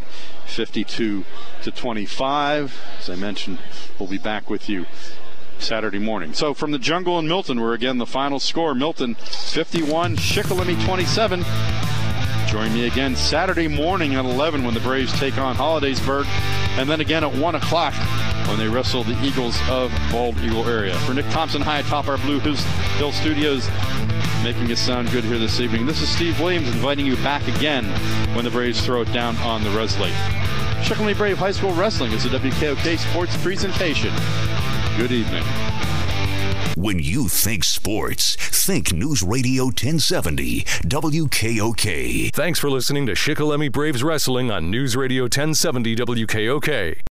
52-25. As I mentioned, we'll be back with you Saturday morning. So from the jungle in Milton, where again the final score, Milton 51, Shikellamy 27. Join me again Saturday morning at 11 when the Braves take on Hollidaysburg, and then again at 1 o'clock when they wrestle the Eagles of Bald Eagle area. For Nick Thompson, high atop our Blue Hill Studios, making us sound good here this evening, this is Steve Williams inviting you back again when the Braves throw it down on the Res Lake. Shikellamy Brave High School Wrestling is a WKOK Sports presentation. Good evening. When you think sports, think News Radio 1070 WKOK. Thanks for listening to Shikellamy Braves Wrestling on News Radio 1070 WKOK.